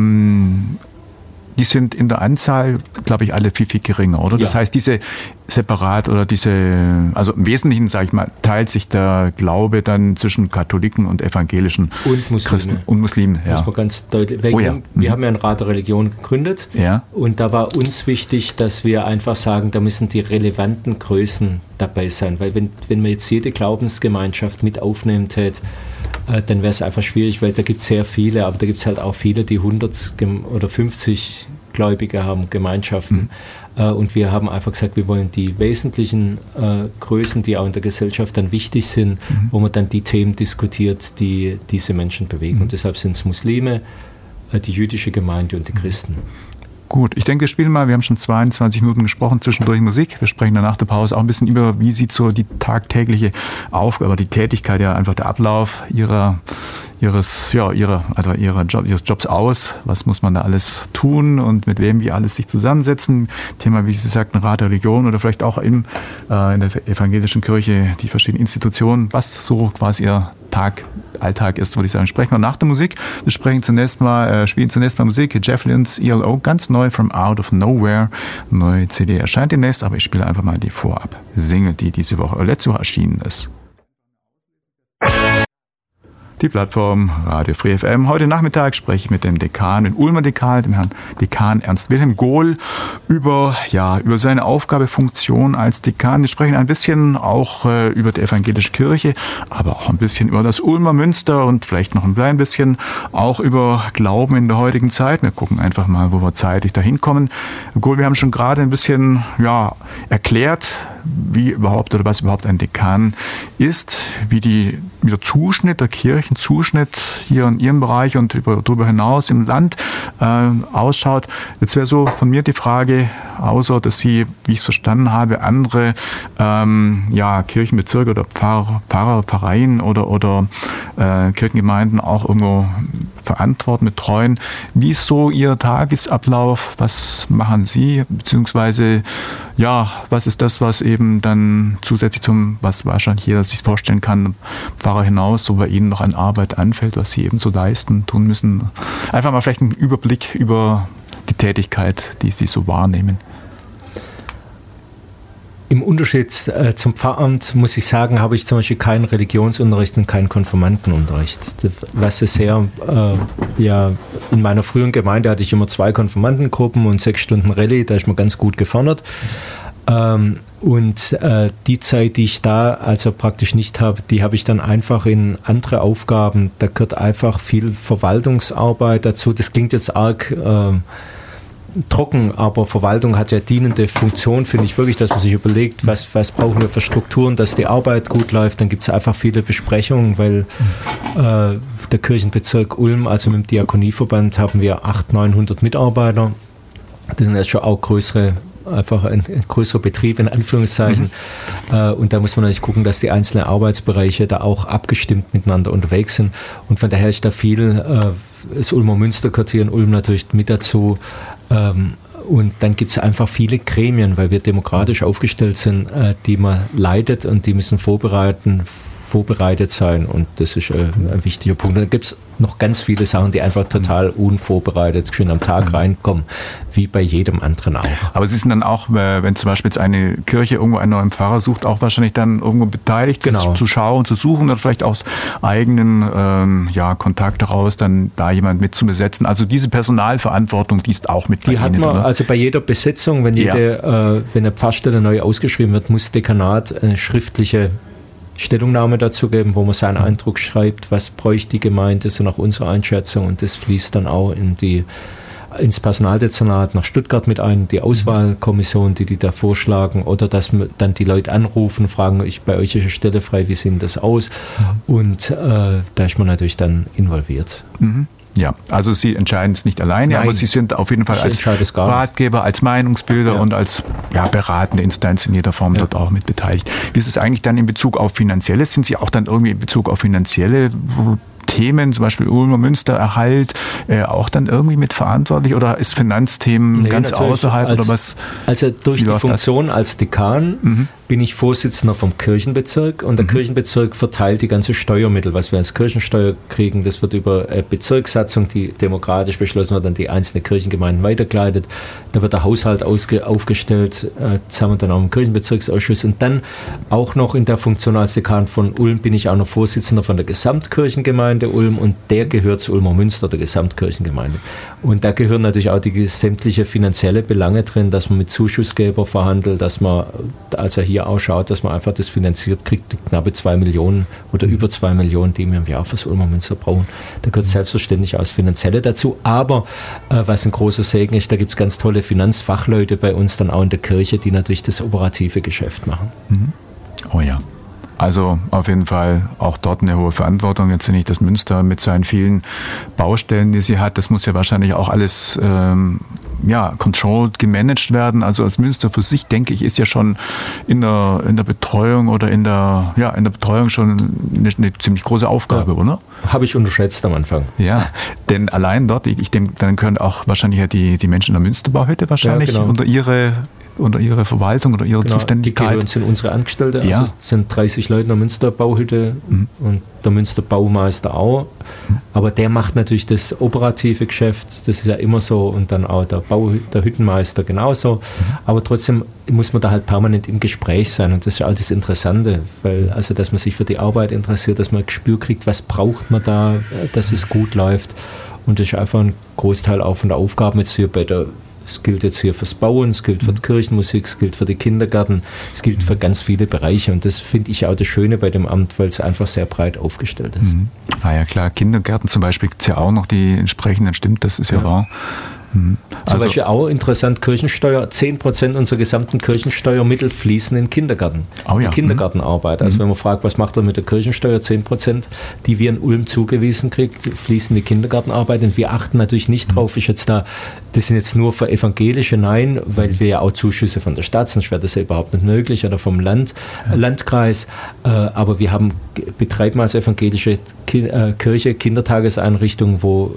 Die sind in der Anzahl, glaube ich, alle viel, viel geringer, oder? Das heißt, diese separat oder also im Wesentlichen, sage ich mal, teilt sich der Glaube dann zwischen Katholiken und evangelischen und Muslime. Christen und Muslimen. Ja. Muss man ganz deutlich. Wir haben ja einen Rat der Religion gegründet und da war uns wichtig, dass wir einfach sagen, da müssen die relevanten Größen dabei sein, weil wenn man jetzt jede Glaubensgemeinschaft mit aufnehmen täte, dann wäre es einfach schwierig, weil da gibt es sehr viele, aber da gibt es halt auch viele, die 100 oder 50 Gläubige haben, Gemeinschaften. Und wir haben einfach gesagt, wir wollen die wesentlichen Größen, die auch in der Gesellschaft dann wichtig sind, wo man dann die Themen diskutiert, die diese Menschen bewegen. Und deshalb sind es Muslime, die jüdische Gemeinde und die Christen. Gut, ich denke, wir spielen mal, wir haben schon 22 Minuten gesprochen, zwischendurch Musik. Wir sprechen dann nach der Pause auch ein bisschen über, wie sieht so die tagtägliche Aufgabe, die Tätigkeit, ja einfach der Ablauf ihres Jobs aus. Was muss man da alles tun und mit wem wir alles sich zusammensetzen? Thema, wie Sie sagten, Rat der Religion oder vielleicht auch in der evangelischen Kirche die verschiedenen Institutionen, was so quasi Ihr Alltag ist, würde ich sagen. Sprechen wir nach der Musik. Wir spielen zunächst mal Musik. Jeff Lynne's ELO, ganz neu, From Out of Nowhere. Neue CD erscheint demnächst, aber ich spiele einfach mal die Vorab-Single, die letzte Woche erschienen ist. Die Plattform Radio Free FM. Heute Nachmittag spreche ich mit dem Dekan, dem Ulmer Dekan, dem Herrn Dekan Ernst Wilhelm Gohl, über seine Aufgabe, Funktion als Dekan. Wir sprechen ein bisschen auch über die evangelische Kirche, aber auch ein bisschen über das Ulmer Münster und vielleicht noch ein klein bisschen auch über Glauben in der heutigen Zeit. Wir gucken einfach mal, wo wir zeitlich dahin kommen. Herr Gohl, wir haben schon gerade ein bisschen erklärt, was überhaupt ein Dekan ist, wie der Zuschnitt, der Kirchenzuschnitt hier in Ihrem Bereich und darüber hinaus im Land ausschaut. Jetzt wäre so von mir die Frage, außer dass Sie, wie ich es verstanden habe, andere Kirchenbezirke oder Pfarreien oder Kirchengemeinden auch irgendwo verantworten, betreuen. Wie ist so Ihr Tagesablauf? Was machen Sie? Beziehungsweise, was ist das, was eben dann zusätzlich zum, was wahrscheinlich jeder sich vorstellen kann, Pfarrer hinaus, so bei Ihnen noch an Arbeit anfällt, was Sie eben so leisten, tun müssen? Einfach mal vielleicht einen Überblick über die Tätigkeit, die Sie so wahrnehmen. Im Unterschied zum Pfarramt, muss ich sagen, habe ich zum Beispiel keinen Religionsunterricht und keinen Konfirmandenunterricht. Was es sehr, in meiner früheren Gemeinde hatte ich immer 2 Konfirmandengruppen und 6 Stunden Rallye, da ist man ganz gut gefördert. Und die Zeit, die ich da also praktisch nicht habe, die habe ich dann einfach in andere Aufgaben. Da gehört einfach viel Verwaltungsarbeit dazu. Das klingt jetzt arg trocken, aber Verwaltung hat ja dienende Funktion, finde ich wirklich, dass man sich überlegt, was brauchen wir für Strukturen, dass die Arbeit gut läuft. Dann gibt es einfach viele Besprechungen, weil der Kirchenbezirk Ulm, also mit dem Diakonieverband, haben wir 800-900 Mitarbeiter. Das sind ja schon auch einfach ein größerer Betrieb in Anführungszeichen. Und da muss man natürlich gucken, dass die einzelnen Arbeitsbereiche da auch abgestimmt miteinander unterwegs sind. Und von daher ist da viel, das Ulmer Münsterquartier in Ulm natürlich mit dazu. Und dann gibt es einfach viele Gremien, weil wir demokratisch aufgestellt sind, die man leitet und die müssen vorbereitet sein, und das ist ein wichtiger Punkt. Da gibt es noch ganz viele Sachen, die einfach total unvorbereitet schön am Tag reinkommen, wie bei jedem anderen auch. Aber Sie sind dann auch, wenn zum Beispiel jetzt eine Kirche irgendwo einen neuen Pfarrer sucht, auch wahrscheinlich dann irgendwo beteiligt, genau, zu schauen, zu suchen oder vielleicht aus eigenen Kontakt heraus dann da jemand mit zu besetzen. Also diese Personalverantwortung, die ist auch mit bei Ihnen, hat man, oder? Also bei jeder Besetzung, wenn eine Pfarrstelle neu ausgeschrieben wird, muss Dekanat eine schriftliche Stellungnahme dazu geben, wo man seinen Eindruck schreibt, was bräuchte die Gemeinde, so nach unserer Einschätzung, und das fließt dann auch ins Personaldezernat nach Stuttgart mit ein, die Auswahlkommission, die da vorschlagen, oder dass dann die Leute anrufen, fragen, bei euch ist eine Stelle frei, wie sieht das aus? Und da ist man natürlich dann involviert. Ja, also Sie entscheiden es nicht alleine, aber Sie sind auf jeden Fall als Ratgeber, als Meinungsbilder und als beratende Instanz in jeder Form dort auch mit beteiligt. Wie ist es eigentlich dann in Bezug auf Finanzielles? Sind Sie auch dann irgendwie in Bezug auf finanzielle Themen, zum Beispiel Ulmer Münstererhalt, auch dann irgendwie mit verantwortlich, oder ist Finanzthemen ganz außerhalb oder was? Also durch die Funktion als Dekan bin ich Vorsitzender vom Kirchenbezirk, und der Kirchenbezirk verteilt die ganze Steuermittel, was wir als Kirchensteuer kriegen. Das wird über Bezirkssatzung, die demokratisch beschlossen wird, an die einzelnen Kirchengemeinden weitergeleitet. Da wird der Haushalt aufgestellt, zusammen dann auch im Kirchenbezirksausschuss, und dann auch noch in der Funktion als Dekan von Ulm bin ich auch noch Vorsitzender von der Gesamtkirchengemeinde Ulm, und der gehört zu Ulmer Münster, der Gesamtkirchengemeinde. Und da gehören natürlich auch die sämtliche finanzielle Belange drin, dass man mit Zuschussgeber verhandelt, dass man also hier auch schaut, dass man einfach das finanziert kriegt, die knappe 2 Millionen oder über 2 Millionen, die wir im Jahr fürs Ulmer Münster brauchen. Da gehört selbstverständlich auch das Finanzielle dazu. Aber was ein großer Segen ist, da gibt es ganz tolle Finanzfachleute bei uns dann auch in der Kirche, die natürlich das operative Geschäft machen. Oh ja. Also auf jeden Fall auch dort eine hohe Verantwortung. Jetzt nicht das Münster mit seinen vielen Baustellen, die sie hat. Das muss ja wahrscheinlich auch alles controlled, gemanagt werden. Also als Münster für sich, denke ich, ist ja schon in der Betreuung oder in der Betreuung schon eine ziemlich große Aufgabe, oder? Habe ich unterschätzt am Anfang. Ja, denn allein dort, ich denke, dann können auch wahrscheinlich die Menschen in der Münsterbauhütte wahrscheinlich unter ihre Verwaltung oder ihre Zuständigkeit. Die gehören sind unsere Angestellte, also es sind 30 Leute in der Münsterbauhütte und der Münsterbaumeister auch. Aber der macht natürlich das operative Geschäft, das ist ja immer so, und dann auch der Hüttenmeister genauso. Aber trotzdem muss man da halt permanent im Gespräch sein, und das ist ja all das Interessante, weil also dass man sich für die Arbeit interessiert, dass man ein Gespür kriegt, was braucht man da, dass es gut läuft. Und das ist einfach ein Großteil auch von der Aufgabe jetzt hier es gilt jetzt hier fürs Bauen, es gilt für die Kirchenmusik, es gilt für die Kindergärten, es gilt für ganz viele Bereiche, und das finde ich auch das Schöne bei dem Amt, weil es einfach sehr breit aufgestellt ist. Ah ja, klar, Kindergärten zum Beispiel gibt es ja auch noch die entsprechenden, stimmt, das ist ja wahr. Zum Beispiel auch interessant, Kirchensteuer, 10% unserer gesamten Kirchensteuermittel fließen in den Kindergarten. Die Kindergartenarbeit. Also wenn man fragt, was macht er mit der Kirchensteuer, 10%, die wir in Ulm zugewiesen kriegt, fließen in die Kindergartenarbeit, und wir achten natürlich nicht drauf, das sind jetzt nur für Evangelische, nein, weil wir ja auch Zuschüsse von der Stadt, sonst wäre das ja überhaupt nicht möglich, oder vom Landkreis, aber wir betreiben als evangelische Kirche Kindertageseinrichtungen, wo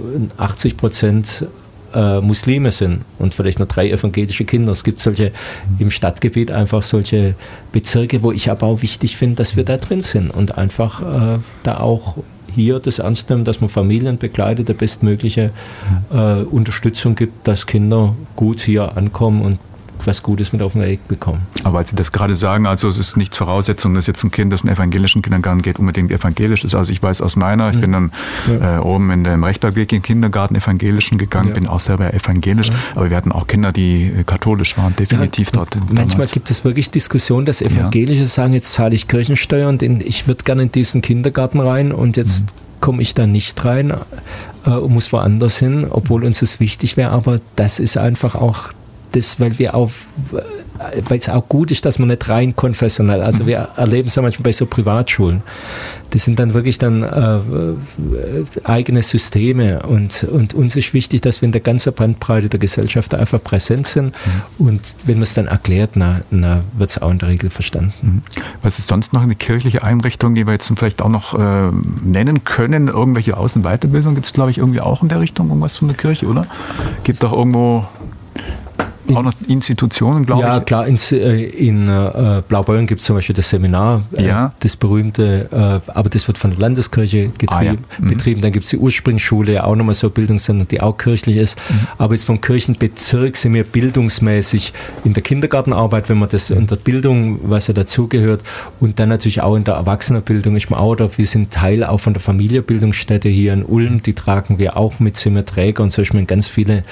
80% Muslime sind und vielleicht noch 3 evangelische Kinder. Es gibt im Stadtgebiet einfach solche Bezirke, wo ich aber auch wichtig finde, dass wir da drin sind und einfach da auch hier das ernst nehmen, dass man Familien begleitet, der bestmögliche Unterstützung gibt, dass Kinder gut hier ankommen und was Gutes mit auf den Weg bekommen. Aber weil Sie das gerade sagen, also es ist nicht Voraussetzung, dass jetzt ein Kind, das in einen evangelischen Kindergarten geht, unbedingt evangelisch ist. Also ich weiß aus meiner, ich bin dann oben in dem Rechtbergweg in den Kindergarten evangelischen gegangen, bin auch selber evangelisch, aber wir hatten auch Kinder, die katholisch waren, definitiv dort. Manchmal gibt es wirklich Diskussionen, dass Evangelische sagen, jetzt zahle ich Kirchensteuer und ich würde gerne in diesen Kindergarten rein und jetzt komme ich da nicht rein und muss woanders hin, obwohl uns das wichtig wäre, aber das ist einfach auch das, weil es auch gut ist, dass man nicht rein konfessionell, also wir erleben es ja manchmal bei so Privatschulen, das sind dann wirklich eigene Systeme und uns ist wichtig, dass wir in der ganzen Bandbreite der Gesellschaft einfach präsent sind und wenn man es dann erklärt, wird es auch in der Regel verstanden. Was ist sonst noch eine kirchliche Einrichtung, die wir jetzt vielleicht auch noch nennen können? Irgendwelche Aus- und Weiterbildung gibt es, glaube ich, irgendwie auch in der Richtung, irgendwas von der Kirche, oder? Gibt es doch irgendwo auch noch Institutionen, glaube ich? Ja, klar, in Blaubeuren gibt es zum Beispiel das Seminar, das berühmte, aber das wird von der Landeskirche betrieben. Dann gibt es die Ursprungsschule, auch nochmal so eine Bildungszentrum, die auch kirchlich ist. Aber jetzt vom Kirchenbezirk sind wir bildungsmäßig in der Kindergartenarbeit, wenn man das unter Bildung, was ja dazugehört, und dann natürlich auch in der Erwachsenenbildung ist man auch, oder wir sind Teil auch von der Familienbildungsstätte hier in Ulm, die tragen wir auch mit, sind wir Träger und so ist man ganz viele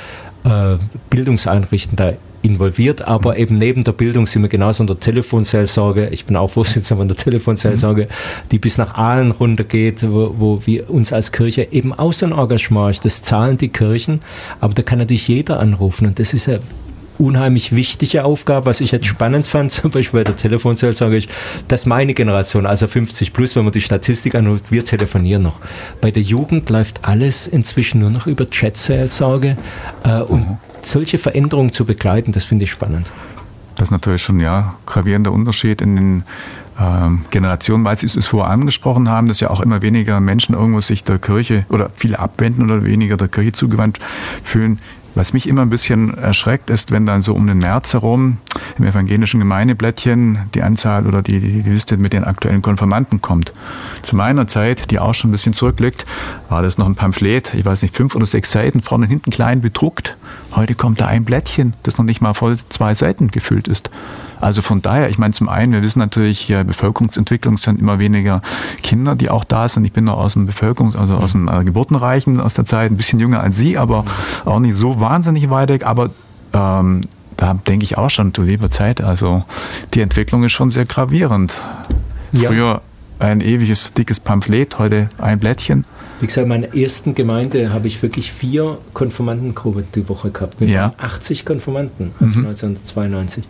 Bildungseinrichten da involviert, aber eben neben der Bildung sind wir genauso in der Telefonseelsorge, ich bin auch Vorsitzender von der Telefonseelsorge, die bis nach Aalen runtergeht, wo wir uns als Kirche eben auch so ein Engagement ist, das zahlen die Kirchen, aber da kann natürlich jeder anrufen und das ist eine unheimlich wichtige Aufgabe, was ich jetzt spannend fand, zum Beispiel bei der Telefonseelsorge ist, dass meine Generation, also 50 plus, wenn man die Statistik anruft, wir telefonieren noch. Bei der Jugend läuft alles inzwischen nur noch über Chat-Seelsorge und solche Veränderungen zu begleiten, das finde ich spannend. Das ist natürlich schon gravierender Unterschied in den Generationen, weil Sie es vorher angesprochen haben, dass ja auch immer weniger Menschen irgendwo sich der Kirche oder viele abwenden oder weniger der Kirche zugewandt fühlen. Was mich immer ein bisschen erschreckt, ist, wenn dann so um den März herum im evangelischen Gemeindeblättchen die Anzahl oder die Liste mit den aktuellen Konfirmanden kommt. Zu meiner Zeit, die auch schon ein bisschen zurückliegt, war das noch ein Pamphlet, ich weiß nicht, 5 oder 6 Seiten, vorne und hinten klein bedruckt. Heute kommt da ein Blättchen, das noch nicht mal voll 2 Seiten gefüllt ist. Also von daher, ich meine, zum einen, wir wissen natürlich, Bevölkerungsentwicklung sind immer weniger Kinder, die auch da sind. Ich bin noch aus dem aus dem Geburtenreichen, aus der Zeit, ein bisschen jünger als Sie, aber auch nicht so wahnsinnig weit weg. Aber da denke ich auch schon, du liebe Zeit, also die Entwicklung ist schon sehr gravierend. Ja. Früher ein ewiges, dickes Pamphlet, heute ein Blättchen. Wie gesagt, in meiner ersten Gemeinde habe ich wirklich 4 Konfirmandengruppen die Woche gehabt. Wir waren 80 Konfirmanden, also 1992.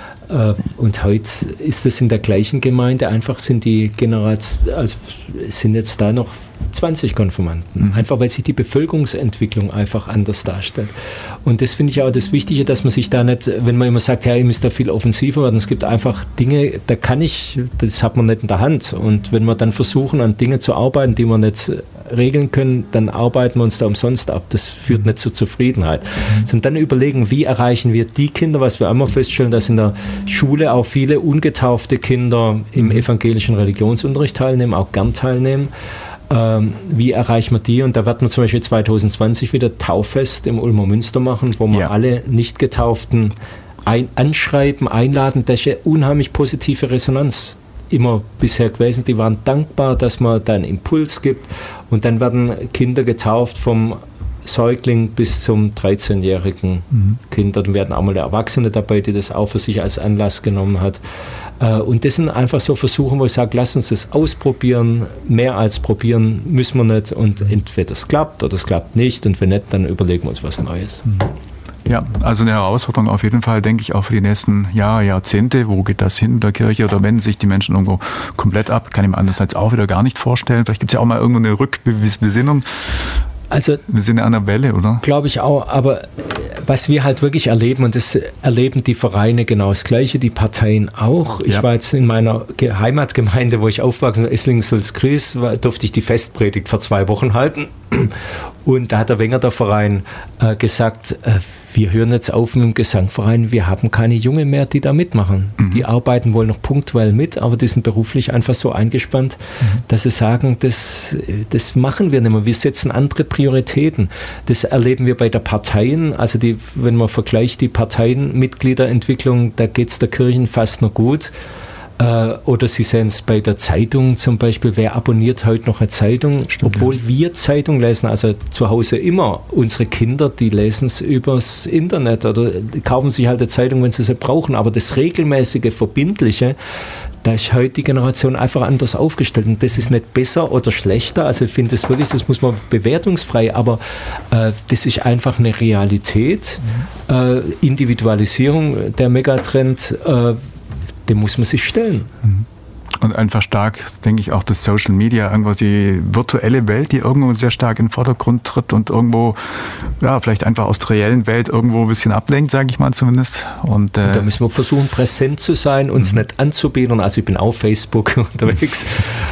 Und heute ist es in der gleichen Gemeinde, einfach sind die sind jetzt da noch 20 Konfirmanden, einfach weil sich die Bevölkerungsentwicklung einfach anders darstellt. Und das finde ich auch das Wichtige, dass man sich da nicht, wenn man immer sagt, ja, ihr müsst da viel offensiver werden, es gibt einfach Dinge, das hat man nicht in der Hand. Und wenn wir dann versuchen, an Dinge zu arbeiten, die wir nicht regeln können, dann arbeiten wir uns da umsonst ab. Das führt nicht zur Zufriedenheit. Sondern dann überlegen, wie erreichen wir die Kinder, was wir einmal feststellen, dass in der Schule auch viele ungetaufte Kinder im evangelischen Religionsunterricht teilnehmen, auch gern teilnehmen. Wie erreichen wir die? Und da wird man zum Beispiel 2020 wieder Tauffest im Ulmer Münster machen, wo wir alle Nicht-Getauften anschreiben, einladen. Das ist eine unheimlich positive Resonanz immer bisher gewesen. Die waren dankbar, dass man da einen Impuls gibt. Und dann werden Kinder getauft vom Säugling bis zum 13-jährigen Kind. Dann werden auch mal Erwachsene dabei, die das auch für sich als Anlass genommen hat. Und das sind einfach so Versuche, wo ich sage, lass uns das ausprobieren. Mehr als probieren müssen wir nicht. Und entweder es klappt oder es klappt nicht. Und wenn nicht, dann überlegen wir uns was Neues. Ja, also eine Herausforderung auf jeden Fall, denke ich, auch für die nächsten Jahre, Jahrzehnte. Wo geht das hin in der Kirche? Oder wenden sich die Menschen irgendwo komplett ab? Kann ich mir andererseits auch wieder gar nicht vorstellen. Vielleicht gibt es ja auch mal irgendwo eine Rückbesinnung. Also, wir sind ja an der Welle, oder? Glaube ich auch, aber was wir halt wirklich erleben, und das erleben die Vereine genau das Gleiche, die Parteien auch. Ich war jetzt in meiner Heimatgemeinde, wo ich aufgewachsen bin, Esslingen-Sulzgrüß, durfte ich die Festpredigt vor 2 Wochen halten. Und da hat der Wenger, der Verein, gesagt, wir hören jetzt auf mit dem Gesangverein, wir haben keine Jungen mehr, die da mitmachen. Die arbeiten wohl noch punktuell mit, aber die sind beruflich einfach so eingespannt, dass sie sagen, das machen wir nicht mehr. Wir setzen andere Prioritäten. Das erleben wir bei der Parteien, also wenn man vergleicht die Parteienmitgliederentwicklung, da geht es der Kirchen fast noch gut. Oder Sie sehen es bei der Zeitung zum Beispiel, wer abonniert heute noch eine Zeitung? Stimmt, obwohl wir Zeitung lesen, also zu Hause immer. Unsere Kinder, die lesen es übers Internet oder die kaufen sich halt eine Zeitung, wenn sie sie brauchen. Aber das regelmäßige, verbindliche, da ist heute die Generation einfach anders aufgestellt. Und das ist nicht besser oder schlechter. Also ich finde das wirklich, das muss man bewertungsfrei, aber das ist einfach eine Realität. Individualisierung, der Megatrend, dem muss man sich stellen. Und einfach stark, denke ich, auch das Social Media, irgendwo die virtuelle Welt, die irgendwo sehr stark in den Vordergrund tritt und irgendwo, ja, vielleicht einfach aus der reellen Welt irgendwo ein bisschen ablenkt, sage ich mal zumindest. Und da müssen wir versuchen, präsent zu sein, uns nicht anzubieten. Also ich bin auf Facebook unterwegs,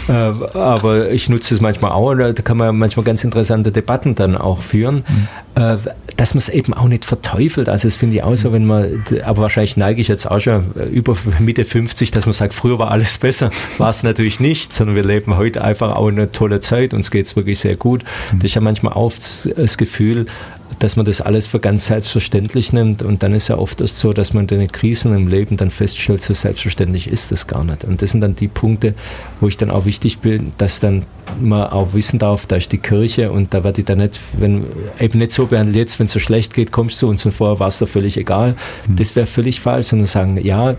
aber ich nutze es manchmal auch. Da kann man manchmal ganz interessante Debatten dann auch führen. Dass man es eben auch nicht verteufelt. Also das finde ich auch so, wenn man, aber wahrscheinlich neige ich jetzt auch schon über Mitte 50, dass man sagt, früher war alles besser. War es natürlich nicht, sondern wir leben heute einfach auch eine tolle Zeit, uns geht es wirklich sehr gut. Das ist ja manchmal auch das Gefühl, dass man das alles für ganz selbstverständlich nimmt und dann ist ja oft das so, dass man in den Krisen im Leben dann feststellt, so selbstverständlich ist das gar nicht. Und das sind dann die Punkte, wo ich dann auch wichtig bin, dass dann man auch wissen darf, da ist die Kirche und da werde ich dann nicht, wenn eben nicht so behandelt, jetzt, wenn es so schlecht geht, kommst du uns und vorher war es doch völlig egal. Das wäre völlig falsch, sondern sagen, ja,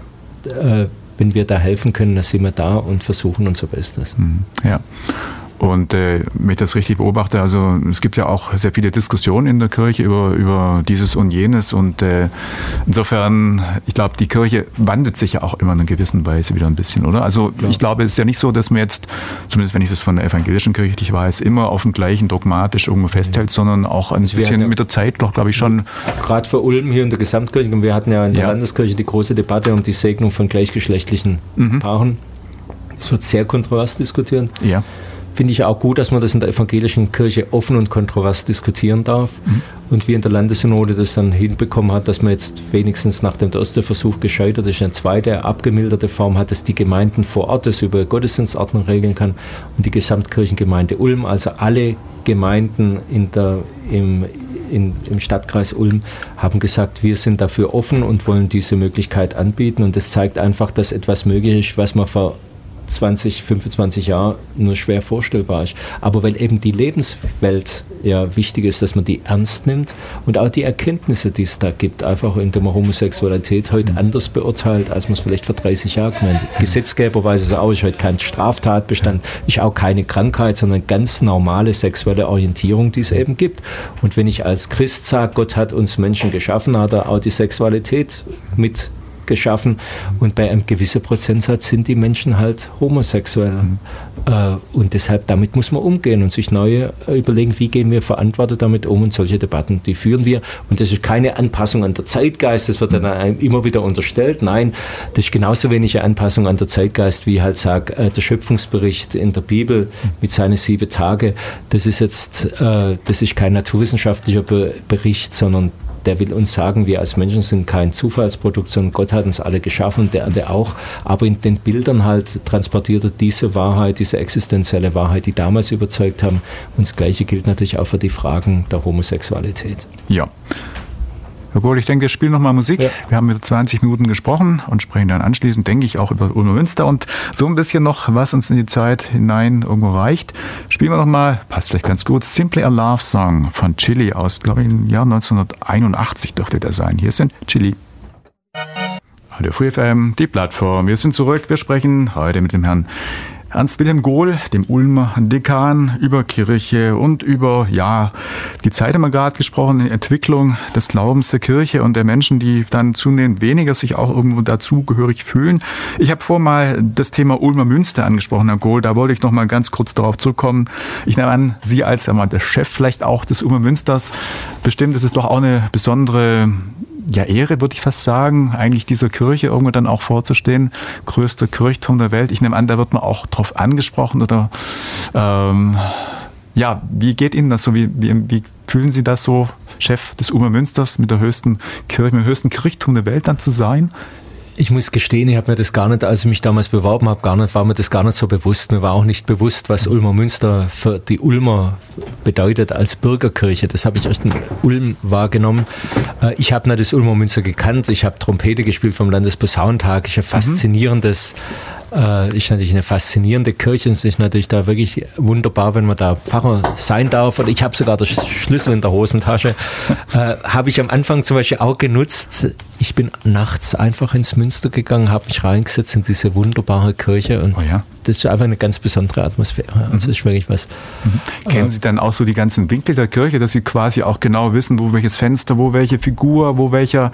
wenn wir da helfen können, dann sind wir da und versuchen unser Bestes. Ja. Und wenn ich das richtig beobachte, also es gibt ja auch sehr viele Diskussionen in der Kirche über dieses und jenes und insofern, ich glaube, die Kirche wandelt sich ja auch immer in einer gewissen Weise wieder ein bisschen, oder? Also ich glaube, es ist ja nicht so, dass man jetzt, zumindest wenn ich das von der evangelischen Kirche richtig weiß, immer auf dem gleichen dogmatisch irgendwo festhält, sondern auch ein bisschen mit der Zeit doch, glaube ich, schon. Gerade für Ulm hier in der Gesamtkirche, und wir hatten ja in der Landeskirche die große Debatte um die Segnung von gleichgeschlechtlichen Paaren. Es wird sehr kontrovers diskutiert. Ja. Finde ich auch gut, dass man das in der evangelischen Kirche offen und kontrovers diskutieren darf. Und wie in der Landessynode das dann hinbekommen hat, dass man jetzt wenigstens nachdem der erste Versuch gescheitert ist, eine zweite abgemilderte Form hat, dass die Gemeinden vor Ort das über Gottesdienstordnung regeln kann und die Gesamtkirchengemeinde Ulm, also alle Gemeinden im Stadtkreis Ulm haben gesagt, wir sind dafür offen und wollen diese Möglichkeit anbieten. Und das zeigt einfach, dass etwas möglich ist, was man vor 20, 25 Jahre nur schwer vorstellbar ist. Aber weil eben die Lebenswelt ja wichtig ist, dass man die ernst nimmt und auch die Erkenntnisse, die es da gibt, einfach indem man Homosexualität heute anders beurteilt, als man es vielleicht vor 30 Jahren gemeint hat. Gesetzgeber weiß es auch, ist heute kein Straftatbestand, ist auch keine Krankheit, sondern ganz normale sexuelle Orientierung, die es eben gibt. Und wenn ich als Christ sage, Gott hat uns Menschen geschaffen, hat er auch die Sexualität mit geschaffen und bei einem gewissen Prozentsatz sind die Menschen halt homosexuell. Und deshalb, damit muss man umgehen und sich neu überlegen, wie gehen wir verantwortet damit um und solche Debatten, die führen wir. Und das ist keine Anpassung an der Zeitgeist, das wird dann immer wieder unterstellt. Nein, das ist genauso wenig eine Anpassung an der Zeitgeist, wie halt sagt, der Schöpfungsbericht in der Bibel mit seinen 7 Tagen. Das ist jetzt, das ist kein naturwissenschaftlicher Bericht, sondern der will uns sagen, wir als Menschen sind kein Zufallsprodukt, sondern Gott hat uns alle geschaffen, der auch, aber in den Bildern halt transportiert er diese Wahrheit, diese existenzielle Wahrheit, die damals überzeugt haben. Und das Gleiche gilt natürlich auch für die Fragen der Homosexualität. Ja. Herr Gohl, ich denke, wir spielen nochmal Musik. Ja. Wir haben mit 20 Minuten gesprochen und sprechen dann anschließend, denke ich, auch über Ulmer Münster und so ein bisschen noch, was uns in die Zeit hinein irgendwo reicht. Spielen wir nochmal, passt vielleicht ganz gut, Simply a Love Song von Chili aus, glaube ich, im Jahr 1981 dürfte der sein. Hier sind Chili. Radio Free FM, die Plattform. Wir sind zurück. Wir sprechen heute mit dem Herrn Ernst-Wilhelm Gohl, dem Ulmer Dekan, über Kirche und über, ja, die Zeit haben wir gerade gesprochen, die Entwicklung des Glaubens der Kirche und der Menschen, die dann zunehmend weniger sich auch irgendwo dazugehörig fühlen. Ich habe vorhin mal das Thema Ulmer Münster angesprochen, Herr Gohl, da wollte ich noch mal ganz kurz darauf zurückkommen. Ich nehme an, Sie als der Chef vielleicht auch des Ulmer Münsters, bestimmt ist es doch auch eine besondere Ehre, würde ich fast sagen, eigentlich dieser Kirche irgendwo dann auch vorzustehen. Größter Kirchturm der Welt. Ich nehme an, da wird man auch drauf angesprochen oder Ja, wie geht Ihnen das so? Wie fühlen Sie das so, Chef des Ulmer-Münsters mit der höchsten Kirche, mit dem höchsten Kirchturm der Welt dann zu sein? Ich muss gestehen, ich habe mir das gar nicht, als ich mich damals beworben habe, war mir das gar nicht so bewusst. Mir war auch nicht bewusst, was Ulmer Münster für die Ulmer bedeutet als Bürgerkirche. Das habe ich erst in Ulm wahrgenommen. Ich habe nicht das Ulmer Münster gekannt. Ich habe Trompete gespielt vom Landesposaunentag. Ich habe faszinierendes ist natürlich eine faszinierende Kirche. Es ist natürlich da wirklich wunderbar, wenn man da Pfarrer sein darf. Und ich habe sogar den Schlüssel in der Hosentasche. Habe ich am Anfang zum Beispiel auch genutzt. Ich bin nachts einfach ins Münster gegangen, habe mich reingesetzt in diese wunderbare Kirche. Und das ist einfach eine ganz besondere Atmosphäre. Also das ist wirklich was. Kennen Sie dann auch so die ganzen Winkel der Kirche, dass Sie quasi auch genau wissen, wo welches Fenster, wo welche Figur, wo welcher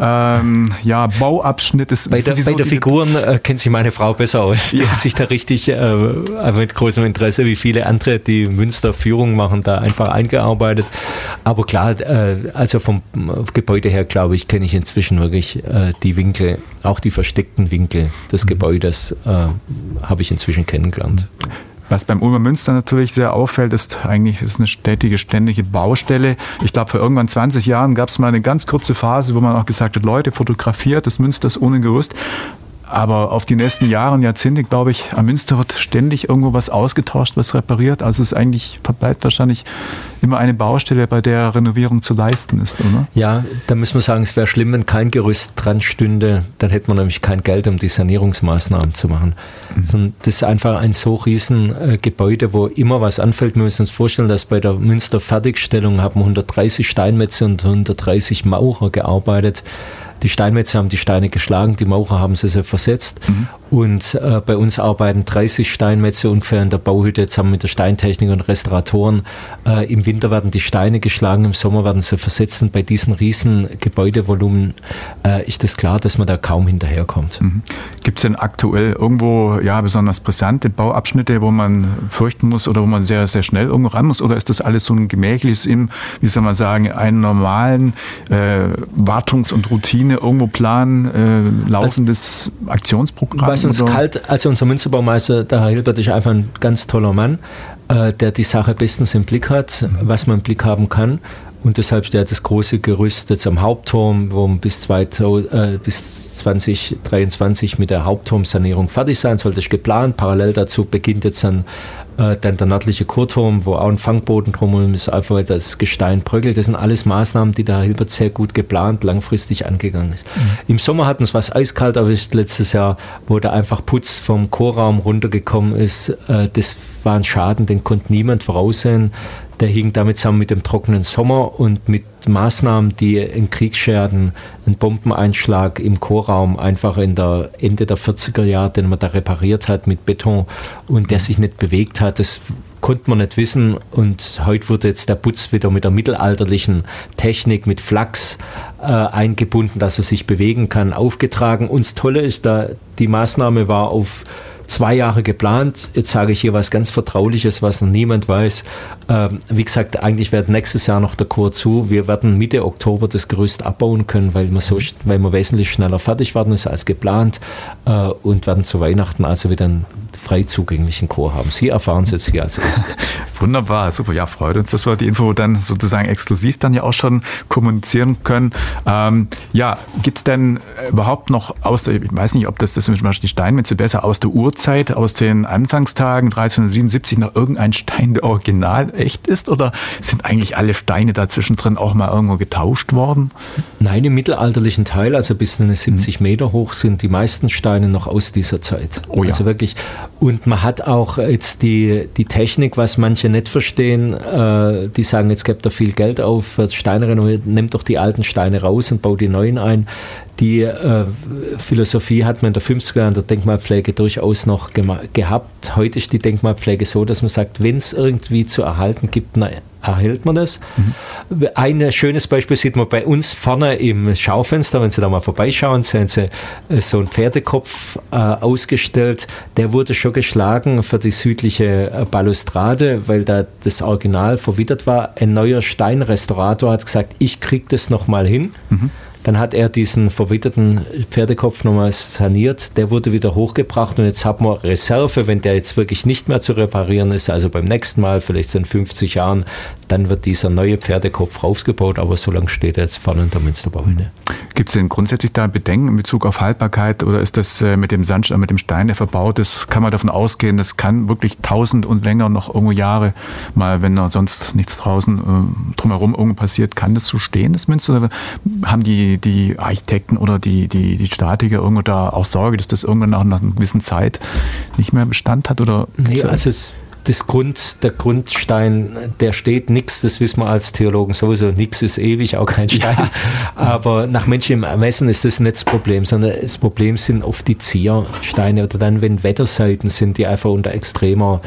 Bauabschnitt ist? Bei der Figuren kennt sich meine Frau besser aus. Die hat sich da richtig mit großem Interesse, wie viele andere, die Münster-Führung machen, da einfach eingearbeitet. Aber klar, also vom Gebäude her, glaube ich, kenne ich inzwischen wirklich die Winkel, auch die versteckten Winkel des Gebäudes habe ich inzwischen kennengelernt. Was beim Ulmer Münster natürlich sehr auffällt, ist eine stetige, ständige Baustelle. Ich glaube, vor irgendwann 20 Jahren gab es mal eine ganz kurze Phase, wo man auch gesagt hat, Leute, fotografiert das Münster ist ohne Gerüst. Aber auf die nächsten Jahre und Jahrzehnte, glaube ich, am Münster wird ständig irgendwo was ausgetauscht, was repariert. Also es bleibt wahrscheinlich immer eine Baustelle, bei der Renovierung zu leisten ist, oder? Ja, da müssen wir sagen, es wäre schlimm, wenn kein Gerüst dran stünde. Dann hätte man nämlich kein Geld, um die Sanierungsmaßnahmen zu machen. Sondern das ist einfach ein so riesen Gebäude, wo immer was anfällt. Wir müssen uns vorstellen, dass bei der Münster Fertigstellung haben 130 Steinmetze und 130 Maurer gearbeitet. Die Steinmetze haben die Steine geschlagen, die Maurer haben sie versetzt. Und bei uns arbeiten 30 Steinmetze ungefähr in der Bauhütte zusammen mit der Steintechnik und Restauratoren. Im Winter werden die Steine geschlagen, im Sommer werden sie versetzt. Und bei diesen riesen Gebäudevolumen ist es klar, dass man da kaum hinterherkommt. Gibt es denn aktuell irgendwo besonders brisante Bauabschnitte, wo man fürchten muss oder wo man sehr, sehr schnell irgendwo ran muss? Oder ist das alles so ein gemächliches, einen normalen Wartungs- und Routine irgendwo planen, laufendes Aktionsprogramm? Was uns unser Münsterbaumeister, der Herr Hilbert, ist einfach ein ganz toller Mann, der die Sache bestens im Blick hat, was man im Blick haben kann. Und deshalb steht das große Gerüst jetzt am Hauptturm, wo man bis 2023 mit der Hauptturmsanierung fertig sein soll. Das ist geplant. Parallel dazu beginnt jetzt dann der nördliche Chorturm, wo auch ein Fangboden drumherum ist, einfach weil das Gestein bröckelt. Das sind alles Maßnahmen, die der Hilbert sehr gut geplant, langfristig angegangen ist. Im Sommer hat uns was eiskalt erwischt letztes Jahr, wo da einfach Putz vom Chorraum runtergekommen ist. Das war ein Schaden, den konnte niemand voraussehen. Der hing damit zusammen mit dem trockenen Sommer und mit Maßnahmen, die in Kriegsscherden, einen Bombeneinschlag im Chorraum einfach in der Ende der 40er Jahre, den man da repariert hat mit Beton und der sich nicht bewegt hat, das konnte man nicht wissen. Und heute wurde jetzt der Putz wieder mit der mittelalterlichen Technik, mit Flachs eingebunden, dass er sich bewegen kann, aufgetragen. Und das Tolle ist, die Maßnahme war auf 2 Jahre geplant. Jetzt sage ich hier was ganz Vertrauliches, was noch niemand weiß. Wie gesagt, eigentlich wird nächstes Jahr noch der Chor zu. Wir werden Mitte Oktober das Gerüst abbauen können, weil wir wesentlich schneller fertig werden ist als geplant und werden zu Weihnachten also wieder einen frei zugänglichen Chor haben. Sie erfahren es jetzt hier als Erste. Wunderbar, super. Ja, freut uns, dass wir die Info dann sozusagen exklusiv dann ja auch schon kommunizieren können. Gibt es denn überhaupt noch ich weiß nicht, ob das zum Beispiel die Steinmetze besser aus der Urzeit, aus den Anfangstagen 1377 noch irgendein Stein, der original echt ist? Oder sind eigentlich alle Steine dazwischen drin auch mal irgendwo getauscht worden? Nein, im mittelalterlichen Teil, also bis 70 Meter hoch, sind die meisten Steine noch aus dieser Zeit. Oh ja. Also wirklich. Und man hat auch jetzt die Technik, was manche nicht verstehen, die sagen, jetzt gebt ihr viel Geld auf, für Steine renoviert, nehmt doch die alten Steine raus und baut die neuen ein. Die Philosophie hat man in der 50er Jahren der Denkmalpflege durchaus noch gehabt. Heute ist die Denkmalpflege so, dass man sagt, wenn es irgendwie zu erhalten gibt, erhält man das. Ein schönes Beispiel sieht man bei uns vorne im Schaufenster, wenn Sie da mal vorbeischauen, sehen Sie so einen Pferdekopf ausgestellt. Der wurde schon geschlagen für die südliche Balustrade, weil da das Original verwittert war. Ein neuer Steinrestaurator hat gesagt, ich kriege das nochmal hin. Dann hat er diesen verwitterten Pferdekopf nochmal saniert, der wurde wieder hochgebracht und jetzt haben wir Reserve, wenn der jetzt wirklich nicht mehr zu reparieren ist, also beim nächsten Mal, vielleicht in 50 Jahren, dann wird dieser neue Pferdekopf rausgebaut, aber so lange steht er jetzt vorne in der Münsterbauhütte. Gibt es denn grundsätzlich da Bedenken in Bezug auf Haltbarkeit oder ist das mit dem Sandstein, mit dem Stein, der verbaut ist, kann man davon ausgehen, das kann wirklich 1000 und länger noch irgendwo Jahre mal, wenn da sonst nichts draußen drumherum irgendwo passiert, kann das so stehen, das Münster? Oder haben die Architekten oder die Statiker irgendwo da auch Sorge, dass das irgendwann nach einer gewissen Zeit nicht mehr Bestand hat? Oder nee, also der Grundstein, der steht, nichts, das wissen wir als Theologen sowieso, nichts ist ewig, auch kein Stein. Ja. Aber nach menschlichem Ermessen ist das nicht das Problem, sondern das Problem sind oft die Ziersteine oder dann, wenn Wetterseiten sind, die einfach unter extremer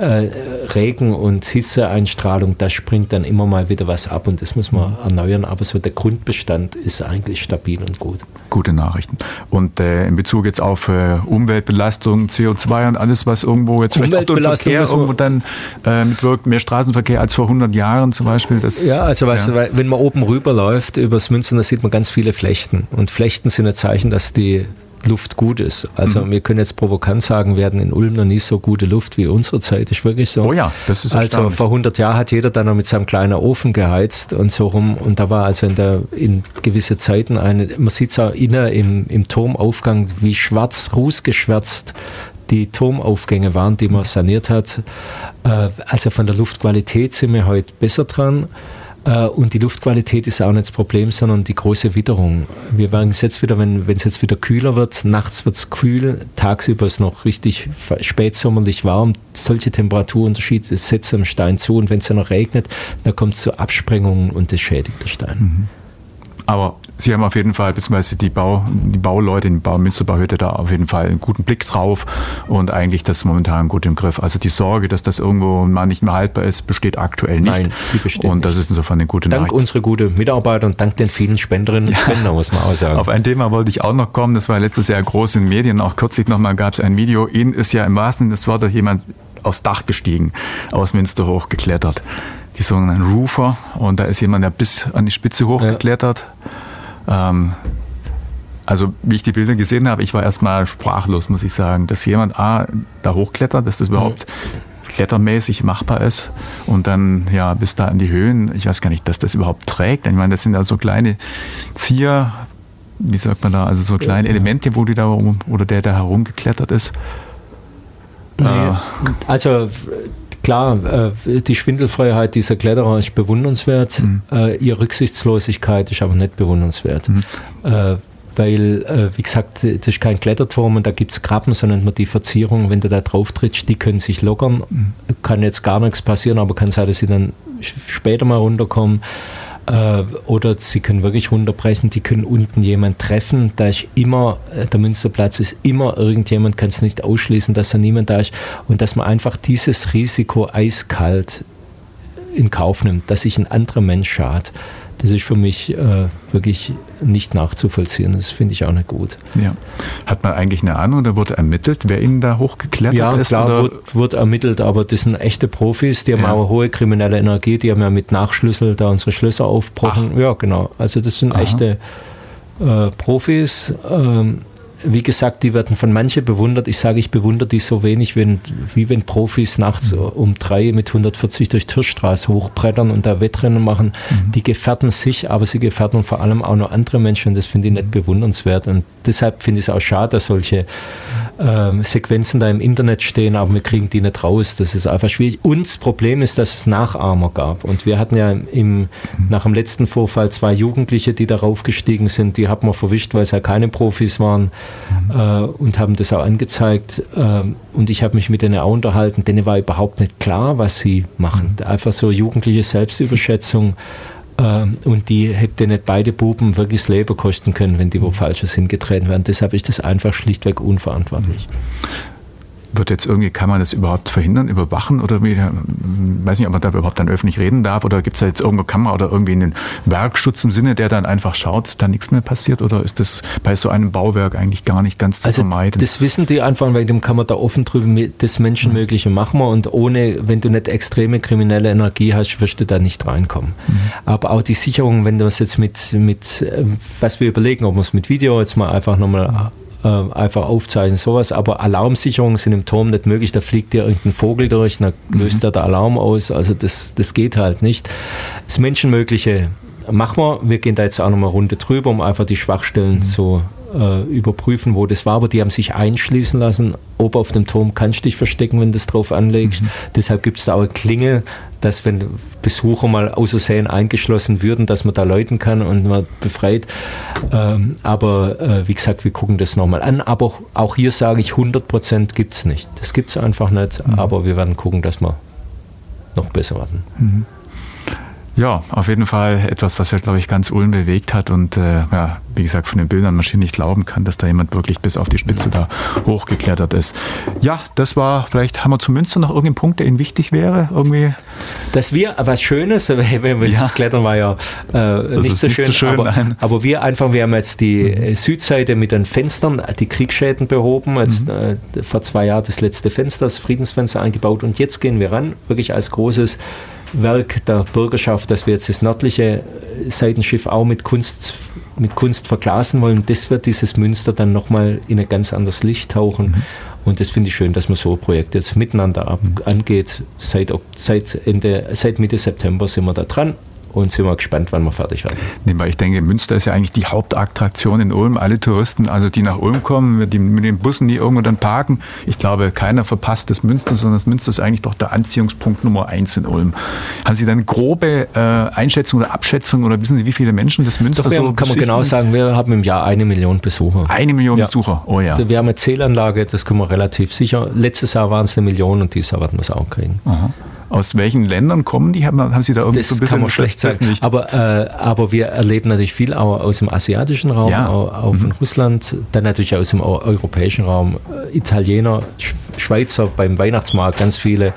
Regen- und Hisseeinstrahlung, da springt dann immer mal wieder was ab und das muss man erneuern, aber so der Grundbestand ist eigentlich stabil und gut. Gute Nachrichten. Und in Bezug jetzt auf Umweltbelastung, CO2 und alles, was irgendwo jetzt vielleicht auch durch Verkehr irgendwo dann mitwirkt, mehr Straßenverkehr als vor 100 Jahren zum Beispiel. Wenn man oben rüberläuft übers Münster, da sieht man ganz viele Flechten und Flechten sind ein Zeichen, dass die Luft gut ist. Also wir können jetzt provokant sagen, wir hatten in Ulm noch nie so gute Luft wie unsere Zeit. Ist wirklich so. Oh ja, das ist also vor 100 Jahren hat jeder dann noch mit seinem kleinen Ofen geheizt und so rum. Und da war also in gewisse Zeiten man sieht es auch innen im Turmaufgang, wie schwarz, rußgeschwärzt die Turmaufgänge waren, die man saniert hat. Also von der Luftqualität sind wir heute besser dran. Und die Luftqualität ist auch nicht das Problem, sondern die große Witterung. Wir werden es jetzt wieder, wenn es jetzt wieder kühler wird, nachts wird es kühl, tagsüber ist es noch richtig spätsommerlich warm. Solche Temperaturunterschiede setzen am Stein zu und wenn es dann noch regnet, dann kommt es zu Absprengungen und das schädigt den Stein. Mhm. Aber Sie haben auf jeden Fall, beziehungsweise die Bauleute in der Münsterbauhütte da auf jeden Fall einen guten Blick drauf und eigentlich das momentan gut im Griff. Also die Sorge, dass das irgendwo mal nicht mehr haltbar ist, besteht aktuell nicht. Nein, die besteht und das ist insofern eine gute Nachricht. Dank unsere guten Mitarbeiter und dank den vielen Spenderinnen und Spender, muss man auch sagen. Auf ein Thema wollte ich auch noch kommen, das war letztes Jahr groß in den Medien, auch kürzlich nochmal gab es ein Video, Ihnen ist ja im wahrsten Sinne des Wortes jemand aufs Dach gestiegen, aus Münster hochgeklettert. Die sogenannten Roofer und da ist jemand, der bis an die Spitze hochgeklettert. Also wie ich die Bilder gesehen habe, ich war erstmal sprachlos, muss ich sagen, dass jemand da hochklettert, dass das überhaupt klettermäßig machbar ist und dann ja bis da in die Höhen, ich weiß gar nicht, dass das überhaupt trägt. Ich meine, das sind ja so kleine wie sagt man da, also so kleine Elemente, wo die da oder der herumgeklettert ist. Nee, also klar, die Schwindelfreiheit dieser Kletterer ist bewundernswert, ihre Rücksichtslosigkeit ist aber nicht bewundernswert. Weil, wie gesagt, das ist kein Kletterturm und da gibt es Krabben, sondern nur die Verzierungen, wenn du da drauf trittst, die können sich lockern. Kann jetzt gar nichts passieren, aber kann sein, dass sie dann später mal runterkommen. Oder sie können wirklich runterbrechen, die können unten jemanden treffen. Da ist immer, der Münsterplatz ist immer irgendjemand, kann es nicht ausschließen, dass da niemand da ist. Und dass man einfach dieses Risiko eiskalt in Kauf nimmt, dass sich ein anderer Mensch schadet. Das ist für mich wirklich nicht nachzuvollziehen. Das finde ich auch nicht gut. Ja. Hat man eigentlich eine Ahnung, da wurde ermittelt, wer Ihnen da hochgeklettert ist? Ja, klar, wird ermittelt, aber das sind echte Profis, die haben auch eine hohe kriminelle Energie, die haben ja mit Nachschlüssel da unsere Schlösser aufgebrochen. Ja, genau. Also das sind echte Profis. Wie gesagt, die werden von manchen bewundert. Ich sage, ich bewundere die so wenig, wie wenn Profis nachts um 3 mit 140 durch Tirschstraße hochbrettern und da Wettrennen machen. Die gefährden sich, aber sie gefährden vor allem auch noch andere Menschen und das finde ich nicht bewundernswert. Und deshalb finde ich es auch schade, dass solche Sequenzen da im Internet stehen, aber wir kriegen die nicht raus. Das ist einfach schwierig. Und das Problem ist, dass es Nachahmer gab. Und wir hatten ja nach dem letzten Vorfall 2 Jugendliche, die darauf gestiegen sind. Die haben wir verwischt, weil es ja keine Profis waren. Und haben das auch angezeigt und ich habe mich mit denen auch unterhalten, denen war überhaupt nicht klar, was sie machen. Einfach so jugendliche Selbstüberschätzung und die hätte nicht beide Buben wirklich das Leben kosten können, wenn die wo Falsches hingetreten wären. Deshalb ist das einfach schlichtweg unverantwortlich. Wird jetzt irgendwie, kann man das überhaupt verhindern, überwachen oder wie, weiß nicht, ob man da überhaupt dann öffentlich reden darf oder gibt es da jetzt irgendwo Kamera oder irgendwie einen Werkschutz im Sinne, der dann einfach schaut, dass da nichts mehr passiert oder ist das bei so einem Bauwerk eigentlich gar nicht ganz zu vermeiden? Das wissen die einfach, weil dem kann man da offen drüber, das Menschenmögliche machen wir und ohne, wenn du nicht extreme kriminelle Energie hast, wirst du da nicht reinkommen. Aber auch die Sicherung, wenn du es jetzt mit was wir überlegen, ob wir es mit Video jetzt mal einfach nochmal einfach aufzeichnen, sowas, aber Alarmsicherungen sind im Turm nicht möglich, da fliegt dir irgendein Vogel durch, dann löst der Alarm aus, also das geht halt nicht. Das Menschenmögliche machen wir gehen da jetzt auch nochmal eine Runde drüber, um einfach die Schwachstellen zu überprüfen, wo das war, aber die haben sich einschließen lassen, oben auf dem Turm kannst du dich verstecken, wenn du das drauf anlegst, deshalb gibt es da auch eine Klingel, dass wenn Besucher mal außersehen eingeschlossen würden, dass man da läuten kann und man befreit. Aber wie gesagt, wir gucken das nochmal an. Aber auch hier sage ich, 100% gibt es nicht. Das gibt es einfach nicht. Aber wir werden gucken, dass wir noch besser werden. Ja, auf jeden Fall etwas, was ja, glaube ich, ganz Ulm bewegt hat und ja, wie gesagt, von den Bildern man nicht glauben kann, dass da jemand wirklich bis auf die Spitze da hochgeklettert ist. Ja, das war, vielleicht haben wir zu Münster noch irgendeinen Punkt, der Ihnen wichtig wäre, irgendwie? Dass wir, was Schönes, das Klettern war ja nicht so schön, aber wir haben jetzt die Südseite mit den Fenstern, die Kriegsschäden behoben, jetzt vor 2 Jahren das letzte Fenster, das Friedensfenster eingebaut und jetzt gehen wir ran, wirklich als großes Werk der Bürgerschaft, dass wir jetzt das nördliche Seitenschiff auch mit Kunst verglasen wollen. Das wird dieses Münster dann nochmal in ein ganz anderes Licht tauchen. Und das finde ich schön, dass man so ein Projekt jetzt miteinander angeht. Seit Mitte September sind wir da dran. Und sind wir gespannt, wann wir fertig werden. Weil ich denke, Münster ist ja eigentlich die Hauptattraktion in Ulm. Alle Touristen, also die nach Ulm kommen, mit den Bussen, die irgendwo dann parken. Ich glaube, keiner verpasst das Münster, sondern das Münster ist eigentlich doch der Anziehungspunkt Nummer 1 in Ulm. Haben Sie dann eine grobe Einschätzung oder Abschätzung oder wissen Sie, wie viele Menschen das Münster so kann man genau sagen, wir haben im Jahr 1 Million Besucher. 1 Million Besucher, oh ja. Wir haben eine Zählanlage, das können wir relativ sicher. Letztes Jahr waren es 1 Million und dieses Jahr werden wir es auch kriegen. Aha. Aus welchen Ländern kommen die? Haben Sie da irgendwie so ein bisschen... Das kann man schlecht sagen. Aber wir erleben natürlich viel auch aus dem asiatischen Raum, auch von Russland, dann natürlich aus dem europäischen Raum, Italiener, Schweizer beim Weihnachtsmarkt, ganz viele.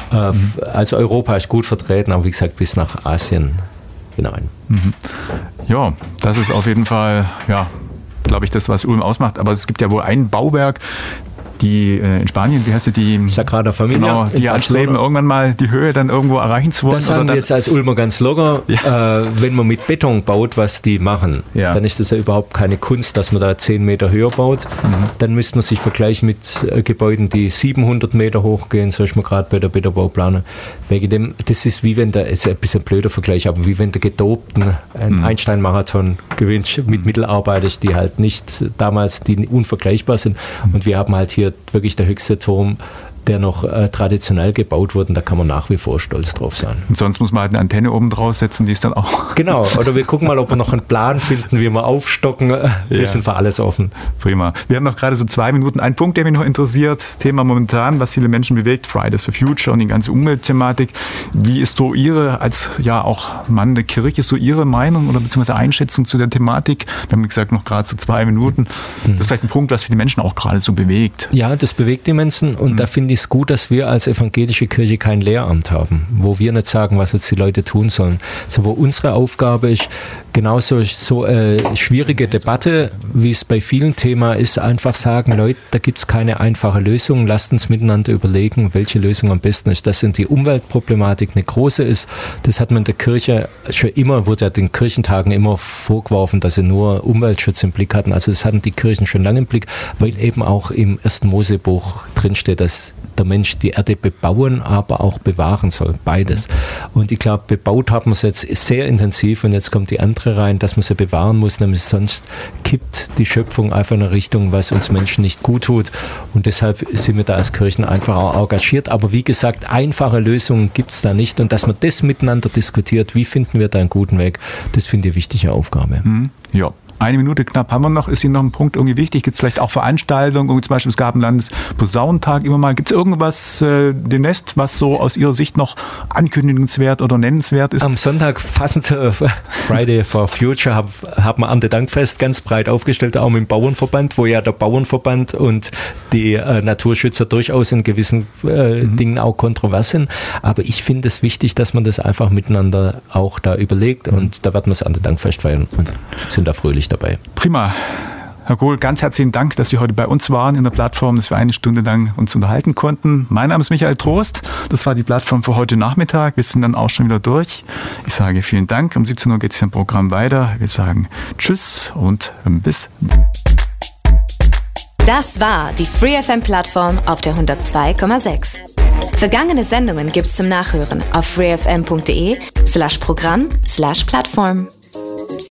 Also Europa ist gut vertreten, aber wie gesagt bis nach Asien hinein. Ja, das ist auf jeden Fall, glaube ich, das, was Ulm ausmacht. Aber es gibt ja wohl ein Bauwerk, die in Spanien, wie heißt sie, die Sagrada Familia, genau, die anstreben, irgendwann mal die Höhe dann irgendwo erreichen zu wollen. Das sagen wir jetzt als Ulmer ganz locker. Wenn man mit Beton baut, was die machen, dann ist das ja überhaupt keine Kunst, dass man da 10 Meter höher baut. Dann müsste man sich vergleichen mit Gebäuden, die 700 Meter hoch gehen, so ist man gerade bei der Bauplanung. Wegen dem, das ist wie wenn der, ist ein bisschen ein blöder Vergleich, aber wie wenn der Gedopten einen Einstein-Marathon gewinnt mit Mittelarbeitern, die halt nicht damals, die unvergleichbar sind. Und wir haben halt hier wirklich der höchste Turm, der noch traditionell gebaut wurde, und da kann man nach wie vor stolz drauf sein. Und sonst muss man halt eine Antenne oben draus setzen, die ist dann auch... Genau, oder wir gucken mal, ob wir noch einen Plan finden, wie wir aufstocken. Wir sind für alles offen. Prima. Wir haben noch gerade so 2 Minuten. Ein Punkt, der mich noch interessiert, Thema momentan, was viele Menschen bewegt, Fridays for Future und die ganze Umweltthematik. Wie ist so Ihre, als auch Mann der Kirche, so Ihre Meinung oder beziehungsweise Einschätzung zu der Thematik? Wir haben gesagt, noch gerade so 2 Minuten. Das ist vielleicht ein Punkt, was für die Menschen auch gerade so bewegt. Ja, das bewegt die Menschen und da finde ich es gut, dass wir als evangelische Kirche kein Lehramt haben, wo wir nicht sagen, was jetzt die Leute tun sollen. So, wo unsere Aufgabe ist, genauso so schwierige Debatte, wie es bei vielen Themen ist, einfach sagen, Leute, da gibt es keine einfache Lösung, lasst uns miteinander überlegen, welche Lösung am besten ist. Dass die Umweltproblematik eine große ist, das hat man in der Kirche schon immer, wurde ja den Kirchentagen immer vorgeworfen, dass sie nur Umweltschutz im Blick hatten. Also das hatten die Kirchen schon lange im Blick, weil eben auch im 1. Mosebuch drinsteht, dass der Mensch die Erde bebauen, aber auch bewahren soll, beides. Und ich glaube, bebaut haben wir es jetzt sehr intensiv und jetzt kommt die andere rein, dass man sie bewahren muss, nämlich sonst kippt die Schöpfung einfach in eine Richtung, was uns Menschen nicht gut tut. Und deshalb sind wir da als Kirchen einfach auch engagiert. Aber wie gesagt, einfache Lösungen gibt es da nicht. Und dass man das miteinander diskutiert, wie finden wir da einen guten Weg, das finde ich eine wichtige Aufgabe. Ja. eine Minute knapp haben wir noch. Ist Ihnen noch ein Punkt irgendwie wichtig? Gibt es vielleicht auch Veranstaltungen? Zum Beispiel, es gab einen Landesposaunentag immer mal. Gibt es irgendwas demnächst, was so aus Ihrer Sicht noch ankündigenswert oder nennenswert ist? Am Sonntag, passend zu Friday for Future, haben wir Erntedankfest ganz breit aufgestellt, auch mit dem Bauernverband, wo ja der Bauernverband und die Naturschützer durchaus in gewissen Dingen auch kontrovers sind. Aber ich finde es wichtig, dass man das einfach miteinander auch da überlegt und da werden wir das Erntedankfest feiern und sind da fröhlich dabei. Prima. Herr Gohl, ganz herzlichen Dank, dass Sie heute bei uns waren in der Plattform, dass wir eine Stunde lang uns unterhalten konnten. Mein Name ist Michael Trost. Das war die Plattform für heute Nachmittag. Wir sind dann auch schon wieder durch. Ich sage vielen Dank. Um 17 Uhr geht es hier im Programm weiter. Wir sagen Tschüss und bis. Das war die FreeFM-Plattform auf der 102,6. Vergangene Sendungen gibt's zum Nachhören auf freefm.de/Programm/Plattform.